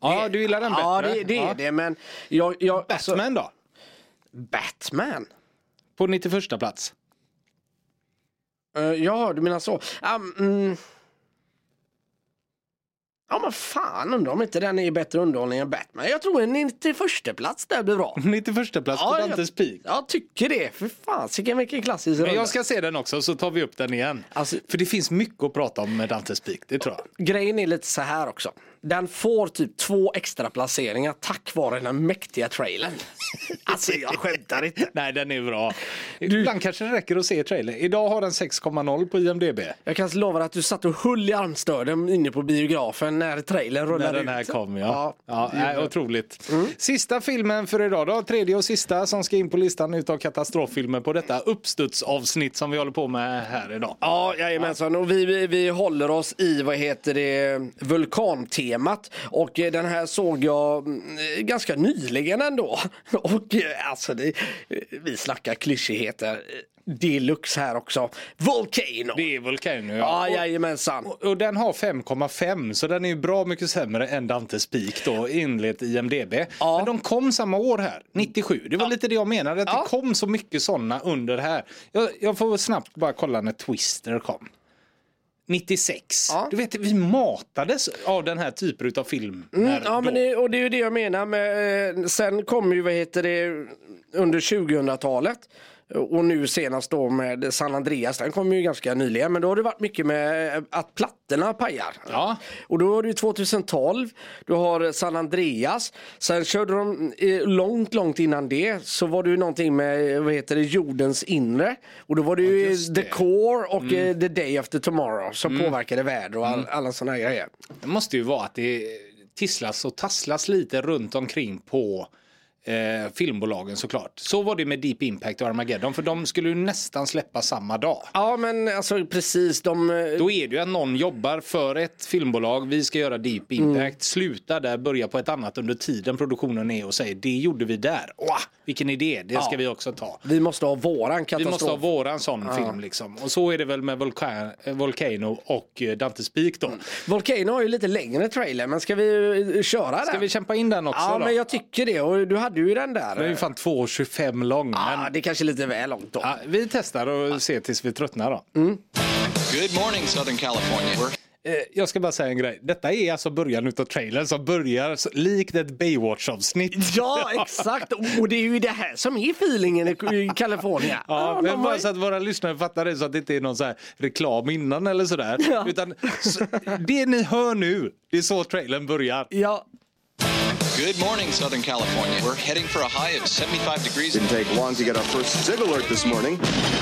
S1: Ja, du gillar den bättre.
S2: Ja, det, det är
S1: Ja.
S2: det, men jag... jag
S1: Batman då?
S2: Alltså, Batman?
S1: På nittioförsta plats.
S2: Uh, ja, du menar så. Um, mm. Ja, men fan, undrar om inte den är bättre underhållning än Batman. Jag tror en nittioförsta plats där blir bra.
S1: nittioförsta plats på
S2: Ja,
S1: Dantes Peak.
S2: Jag tycker det. För fan, vilken vilken klassisk
S1: Men
S2: rulle.
S1: jag ska se den också så tar vi upp den igen.
S2: Alltså-
S1: För det finns mycket att prata om med Dantes Peak, det tror jag.
S2: Grejen är lite så här också. Den får typ två extra placeringar tack vare den mäktiga trailern. Alltså jag skämtar inte.
S1: Nej, den är bra. Ibland kanske det räcker att se trailer. Idag har den sex komma noll på I M D B.
S2: Jag kan lova att du satt och höll i armstöden inne på biografen när trailern rullade
S1: När
S2: ut.
S1: den här kom, ja.
S2: Ja,
S1: ja nej, otroligt. Mm. Sista filmen för idag då, tredje och sista som ska in på listan utav katastroffilmer på detta uppstudsavsnitt som vi håller på med här idag.
S2: Ja, jajamensan. Och vi, vi, vi håller oss i, vad heter det, vulkantemat. Och eh, den här såg jag mm, ganska nyligen ändå. Och eh, alltså, det, vi snackar klyschigheter. Deluxe här också. Volcano.
S1: Det är Volcano,
S2: Ja,
S1: ja.
S2: jajamensan.
S1: Och, och den har fem komma fem så den är ju bra mycket sämre än Dantes Peak då enligt I M D B.
S2: Ja.
S1: Men de kom samma år här, nittiosju. Det var lite det jag menade, att
S2: Ja.
S1: det kom så mycket sådana under här. Jag, jag får snabbt bara kolla när Twister kom. nittiosex.
S2: Ja.
S1: Du vet, vi matades av den här typen av film.
S2: Mm,
S1: här
S2: ja,
S1: då.
S2: men det, och det är ju det jag menar med, eh, sen kommer ju, vad heter det, under tjugohundratalet och nu senast då med San Andreas, den kom ju ganska nyligen, men då har det varit mycket med att plattorna pajar.
S1: Ja.
S2: Och då har du tjugotolv, du har San Andreas, sen körde de eh, långt, långt innan det så var det ju någonting med, vad heter det, jordens inre, och då var det ju
S1: just
S2: The
S1: det.
S2: Core och mm. The Day After Tomorrow som mm. påverkade väder och all, mm. alla sådana grejer.
S1: Det måste ju vara att det tisslas och tasslas lite runt omkring på Eh, filmbolagen såklart. Så var det med Deep Impact och Armageddon, för de skulle ju nästan släppa samma dag.
S2: Ja, men alltså precis, de...
S1: Då är det ju att någon jobbar för ett filmbolag, vi ska göra Deep Impact, mm. sluta där, börja på ett annat under tiden produktionen är och säger, det gjorde vi där. Åh, vilken idé, det ska ja. vi också ta.
S2: Vi måste ha våran katastrof.
S1: Vi måste ha våran sån ja. film liksom. Och så är det väl med Volca- Volcano och Dantes Peak då. Mm.
S2: Volcano har ju lite längre trailer, men ska vi köra den?
S1: Ska vi kämpa in den också
S2: ja,
S1: då?
S2: men jag tycker det, och du hade ju den där.
S1: Den är ju fan två tjugofem lång.
S2: Ja,
S1: men...
S2: det är kanske lite väl långt då.
S1: Ja, vi testar och ser tills vi tröttnar då.
S2: Mm.
S7: Good morning, Southern California. We're...
S1: Eh, jag ska bara säga en grej. Detta är alltså början utav trailern som börjar så, likt ett Baywatch-avsnitt.
S2: Ja, exakt. Och det är ju det här som är feelingen i Kalifornien.
S1: Ja,
S2: ja,
S1: men bara
S2: var...
S1: så att våra lyssnare fattar det, så att det inte är någon så här reklam innan eller sådär.
S2: Ja.
S1: Utan så, det ni hör nu, det är så trailern börjar.
S2: Ja.
S7: Good morning, Southern California. We're heading for a high of seventy-five degrees.
S8: Didn't take long to get our first sig alert this morning.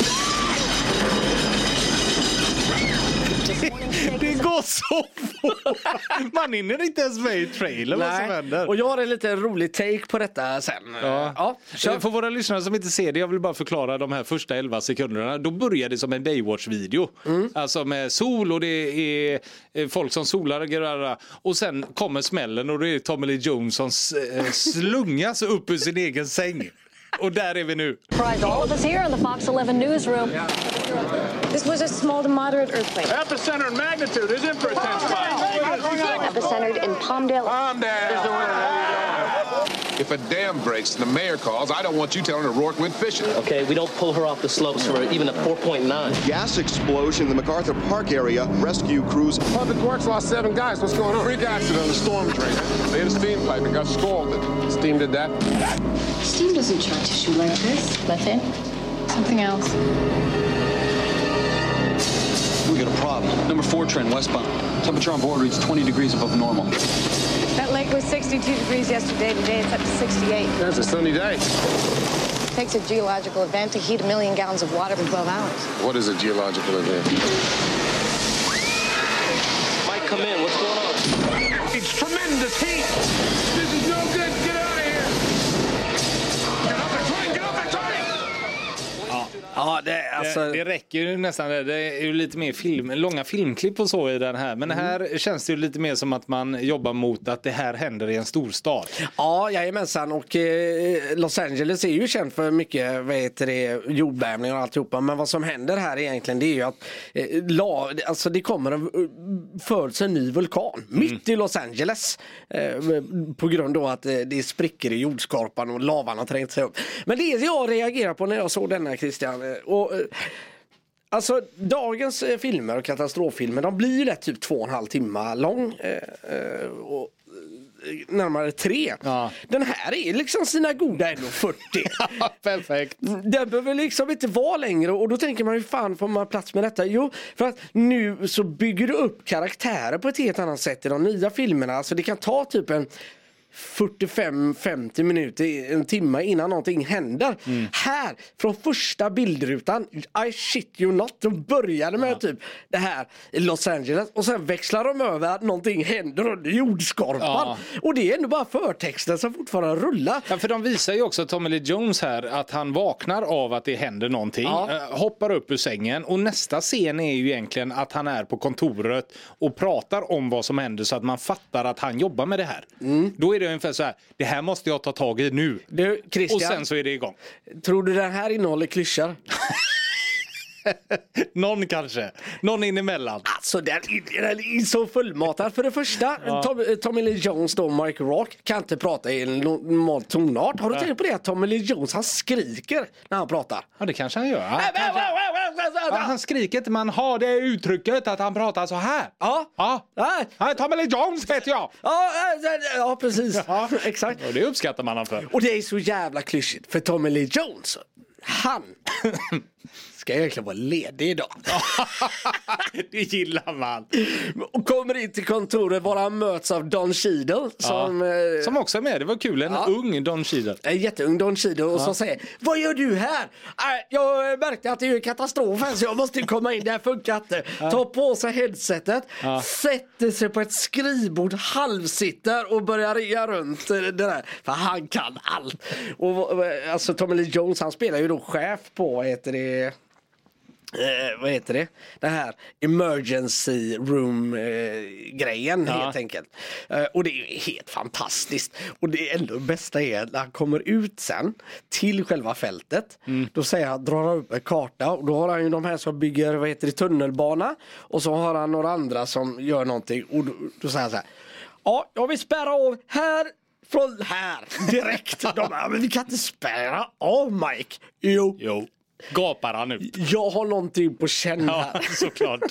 S1: Det går så fort. Man hinner inte ens med i trailer vad som händer.
S2: Och jag har en lite rolig take på detta sen.
S1: Ja.
S2: Ja,
S1: så för våra lyssnare som inte ser det, jag vill bara förklara de här första elva sekunderna. Då börjar det som en Baywatch-video. Mm. Alltså med sol och det är folk som solar och grejer. Och sen kommer smällen och det är Tommy Lee Jones som slungas upp ur sin egen säng. Och där är vi nu.
S9: Surprise all of us here in the Fox eleven newsroom. This was a small to moderate earthquake.
S10: Epicenter in magnitude is in for a ten spot.
S9: Epicentered in Palmdale.
S10: Palmdale. If a dam breaks and the mayor calls, I don't want you telling O'Rourke went fishing.
S11: Okay, we don't pull her off the slopes for even a four point nine.
S8: Gas explosion in the MacArthur Park area. Rescue crews.
S10: Public Works lost seven guys. What's going on? Freak accident on the storm drain. They hit a steam pipe and got scalded. Steam did that?
S9: Steam doesn't chart tissue like this. Methane? Something else.
S12: We got a problem. Number four trend westbound. Temperature on board reads twenty degrees above normal.
S9: That lake was sixty-two degrees yesterday. Today it's up to sixty-eight.
S10: That's a sunny day.
S9: It takes a geological event to heat a million gallons of water in twelve hours.
S10: What is a geological event?
S11: Mike, come in. What's going on?
S10: It's tremendous heat. This is no good. Get out of here. Get off the train. Get off the train.
S2: Ja, det, alltså...
S1: det, det räcker ju nästan, det är ju lite mer film, långa filmklipp och så i den här. Men mm. här känns det ju lite mer som att man jobbar mot att det här händer i en storstad.
S2: Ja, jajamensan. Och eh, Los Angeles är ju känt för mycket, vad heter det, jordbävningar och alltihopa. Men vad som händer här egentligen, det är ju att eh, la, alltså det kommer en, föds en ny vulkan mm. mitt i Los Angeles. Eh, på grund av att eh, det spricker i jordskorpan och lavan har trängt sig upp. Men det jag reagerar på när jag såg denna, Christian, och eh, alltså dagens eh, filmer och katastroffilmer, de blir ju lätt typ två och en halv timme lång eh, eh, och närmare tre. Ja. Den här är liksom sina goda en fyrtio.
S1: Ja, perfekt.
S2: Den behöver liksom inte vara längre, och då tänker man, hur fan får man plats med detta? Jo, för att nu så bygger du upp karaktärer på ett helt annat sätt i de nya filmerna. Alltså det kan ta typ en fyrtiofem femtio minuter, en timme innan någonting händer. Mm. Här, från första bildrutan, I shit you not, de började med ja. typ det här i Los Angeles, och sen växlar de över att någonting händer under jordskorpan. Ja. Och det är ändå bara förtexten som fortfarande rullar.
S1: Ja, för de visar ju också Tommy Lee Jones här att han vaknar av att det händer någonting, ja. äh, hoppar upp ur sängen, och nästa scen är ju egentligen att han är på kontoret och pratar om vad som händer, så att man fattar att han jobbar med det här. Mm. Då är det ungefär så här, det här måste jag ta tag i nu.
S2: Du, Christian,
S1: och sen så är det igång.
S2: Tror du den här innehåller klyschor?
S1: Någon kanske. Någon in emellan.
S2: Alltså den är, den är så fullmatad. För det första, ja. Tom, Tommy Lee Jones då, Mike Rock, kan inte prata i en normal tonart. Har du ja. tänkt på det att Tommy Lee Jones, han skriker när han pratar?
S1: Ja, det kanske han gör. Han, kanske... ja, han skriker inte, man har det uttrycket att han pratar så här.
S2: Ja.
S1: Ja. ja. Tommy Lee Jones heter jag.
S2: Ja, ja precis. Ja. Exakt.
S1: Och det uppskattar man han för.
S2: Och det är så jävla klyschigt, för Tommy Lee Jones, han ska egentligen vara ledig idag.
S1: Det gillar man.
S2: Och kommer in till kontoret, var han möts av Don Cheadle. Som,
S1: ja. som också är med, det var kul. En ja. ung Don Cheadle.
S2: En jätteung Don Cheadle. Och ja. så säger, vad gör du här? Jag märkte att det är en katastrof här, så jag måste komma in, det här funkar inte. Ja. Ta på sig headsetet, ja. sätter sig på ett skrivbord, halvsitter och börjar ringa runt det där. För han kan allt. Och alltså Tommy Lee Jones, han spelar ju då chef på, heter det... Eh, vad heter det? Det här emergency room eh, grejen ja. helt enkelt. Eh, och det är ju helt fantastiskt. Och det ändå det bästa är när han kommer ut sen till själva fältet. Mm. Då säger han, drar han upp en karta, och då har han ju de här som bygger, vad heter det, tunnelbana, och så har han några andra som gör någonting, och då, då säger han så här: ja, jag vill spärra av här från här direkt. De bara, men vi kan inte spärra av, Mike. Jo.
S1: Jo. Gapar han ut.
S2: Jag har någonting på känn här.
S1: Ja, såklart.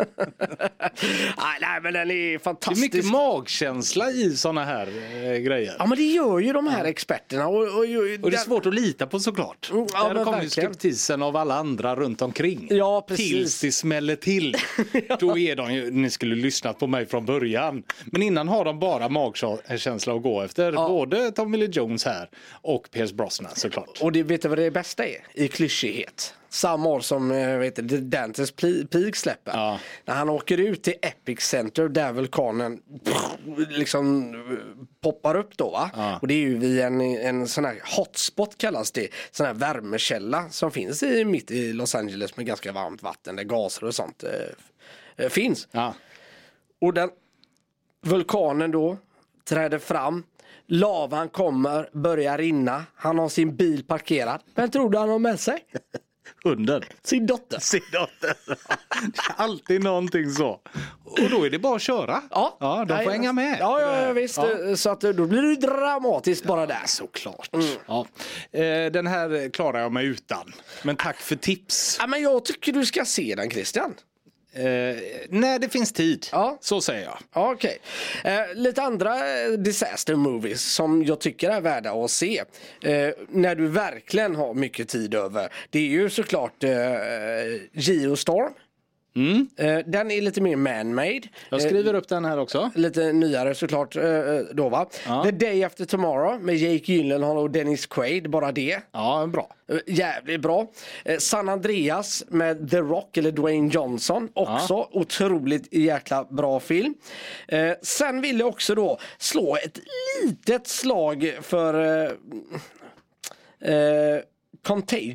S2: nej, nej, men den är fantastisk.
S1: Det är mycket magkänsla i såna här eh, grejer.
S2: Ja, men det gör ju de här ja. experterna. Och, och, och,
S1: och det är svårt att lita på, såklart.
S2: Mm, ja,
S1: där kommer ju skeptisen av alla andra runt omkring.
S2: Ja, precis.
S1: Tills det smäller till. ja. Då är de ju, ni skulle lyssnat på mig från början. Men innan har de bara magkänsla att gå efter. Ja. Både Tommy Lee Jones här och Pierce Brosnan, såklart.
S2: Och det, vet du vad det bästa är? I klyschighet. Samma år som vet du, Dantes Peak släpper. Ja. När han åker ut till Epic Center, där vulkanen pff, liksom poppar upp då, va? Ja. Och det är ju vid en, en sån här hotspot, kallas det. Sån här värmekälla som finns i, mitt i Los Angeles med ganska varmt vatten, där gaser och sånt eh, finns.
S1: Ja.
S2: Och den vulkanen då träder fram. Lavan kommer, börjar rinna. Han har sin bil parkerad. Vem tror du han har med sig?
S1: Hunden.
S2: Sin dotter.
S1: Sin dotter. Det är alltid någonting så. Och då är det bara att köra.
S2: Ja,
S1: ja de får ja, hänga med.
S2: Ja, ja visst. Ja. Så att då blir det dramatiskt bara ja, där.
S1: Såklart. Mm. Ja. Den här klarar jag mig utan. Men tack för tips.
S2: Ja, men jag tycker du ska se den, Christian.
S1: Eh, när det finns tid, ja. så säger jag.
S2: Okej. Okay. Eh, lite andra disaster movies som jag tycker är värda att se. Eh, när du verkligen har mycket tid över. Det är ju såklart eh, Geostorm.
S1: Mm.
S2: Eh, den är lite mer man-made.
S1: Jag skriver eh, upp den här också.
S2: Lite nyare såklart eh, då, va? Ja. The Day After Tomorrow med Jake Gyllenhaal och Dennis Quaid, bara det.
S1: Ja, bra.
S2: Eh, jävligt bra. Eh, San Andreas med The Rock eller Dwayne Johnson, också ja. otroligt jäkla bra film. Eh, sen vill jag också då slå ett litet slag för eh, eh, Contagion.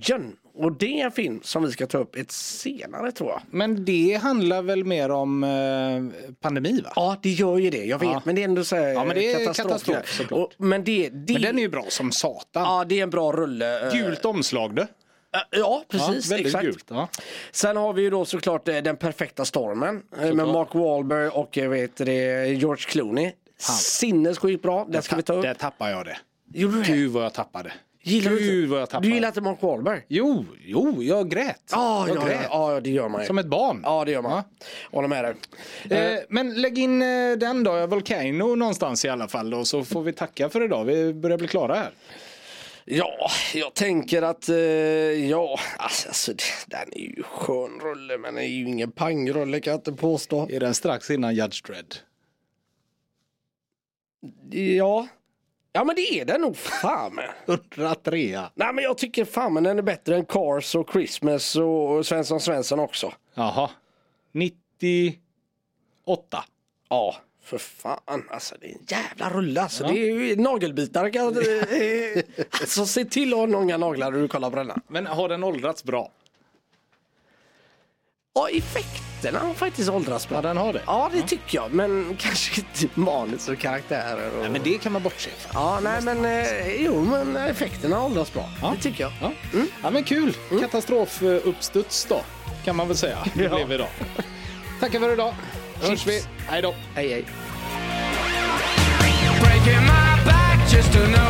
S2: Och det är en film som vi ska ta upp ett senare, tror jag.
S1: Men det handlar väl mer om eh, pandemi, va?
S2: Ja, det gör ju det. Jag vet,
S1: ja.
S2: men det är ändå så här,
S1: ja, men det är
S2: katastrof.
S1: katastrof såklart.
S2: Och, men, det, det...
S1: men den är ju bra som satan.
S2: Ja, det är en bra rulle.
S1: Gult omslag det.
S2: Ja, precis.
S1: Ja, väldigt
S2: exakt.
S1: gult. Ja.
S2: Sen har vi ju då såklart Den perfekta stormen såklart. Med Mark Wahlberg och vet det, George Clooney. Sinnessjukt bra. Den ska vi ta upp.
S1: Där tappar jag det.
S2: Gjorde du det?
S1: Gud vad jag tappade.
S2: Gillar
S1: Gud vad jag tappade.
S2: Du gillar inte Mark Wahlberg?
S1: Jo, jo, jag grät.
S2: Ah,
S1: jag
S2: ja,
S1: grät.
S2: ja, det gör man ju.
S1: Som ett barn.
S2: Ja, det gör man.
S1: Ja.
S2: Håller med dig.
S1: Eh, men lägg in eh, den då, Volcano någonstans i alla fall då, så får vi tacka för idag. Vi börjar bli klara här.
S2: Ja, jag tänker att eh, ja, alltså den är ju skön rulle, men den är ju ingen pangrulle, kan jag inte påstå.
S1: Är den strax innan Judge Dredd?
S2: Ja. Ja, men det är den nog fan med.
S1: hundratre.
S2: Nej, men jag tycker fan men den är bättre än Cars och Christmas och Svensson Svensson också.
S1: Jaha. nittioåtta.
S2: Ja, för fan. Alltså det är en jävla rulle. Alltså, ja. Det är ju nagelbitar. Kan, alltså se till att ha många naglar när du kollar på denna.
S1: Men har den åldrats bra?
S2: Ja, effekterna har faktiskt åldrats bra.
S1: Ja, den har det.
S2: Ja, det ja. tycker jag. Men kanske inte manus och karaktärer. Och...
S1: Nej, men det kan man bortse från.
S2: Ja, nej, men eh, jo, men effekterna har åldrats bra. Ja. Det tycker jag.
S1: Ja, mm. ja men kul. Mm. Katastrofuppstuds då, kan man väl säga. Det
S2: ja.
S1: blev idag. Tackar för idag. Hörs vi. Hej då.
S2: Hej, hej.
S13: Breaking my back just to know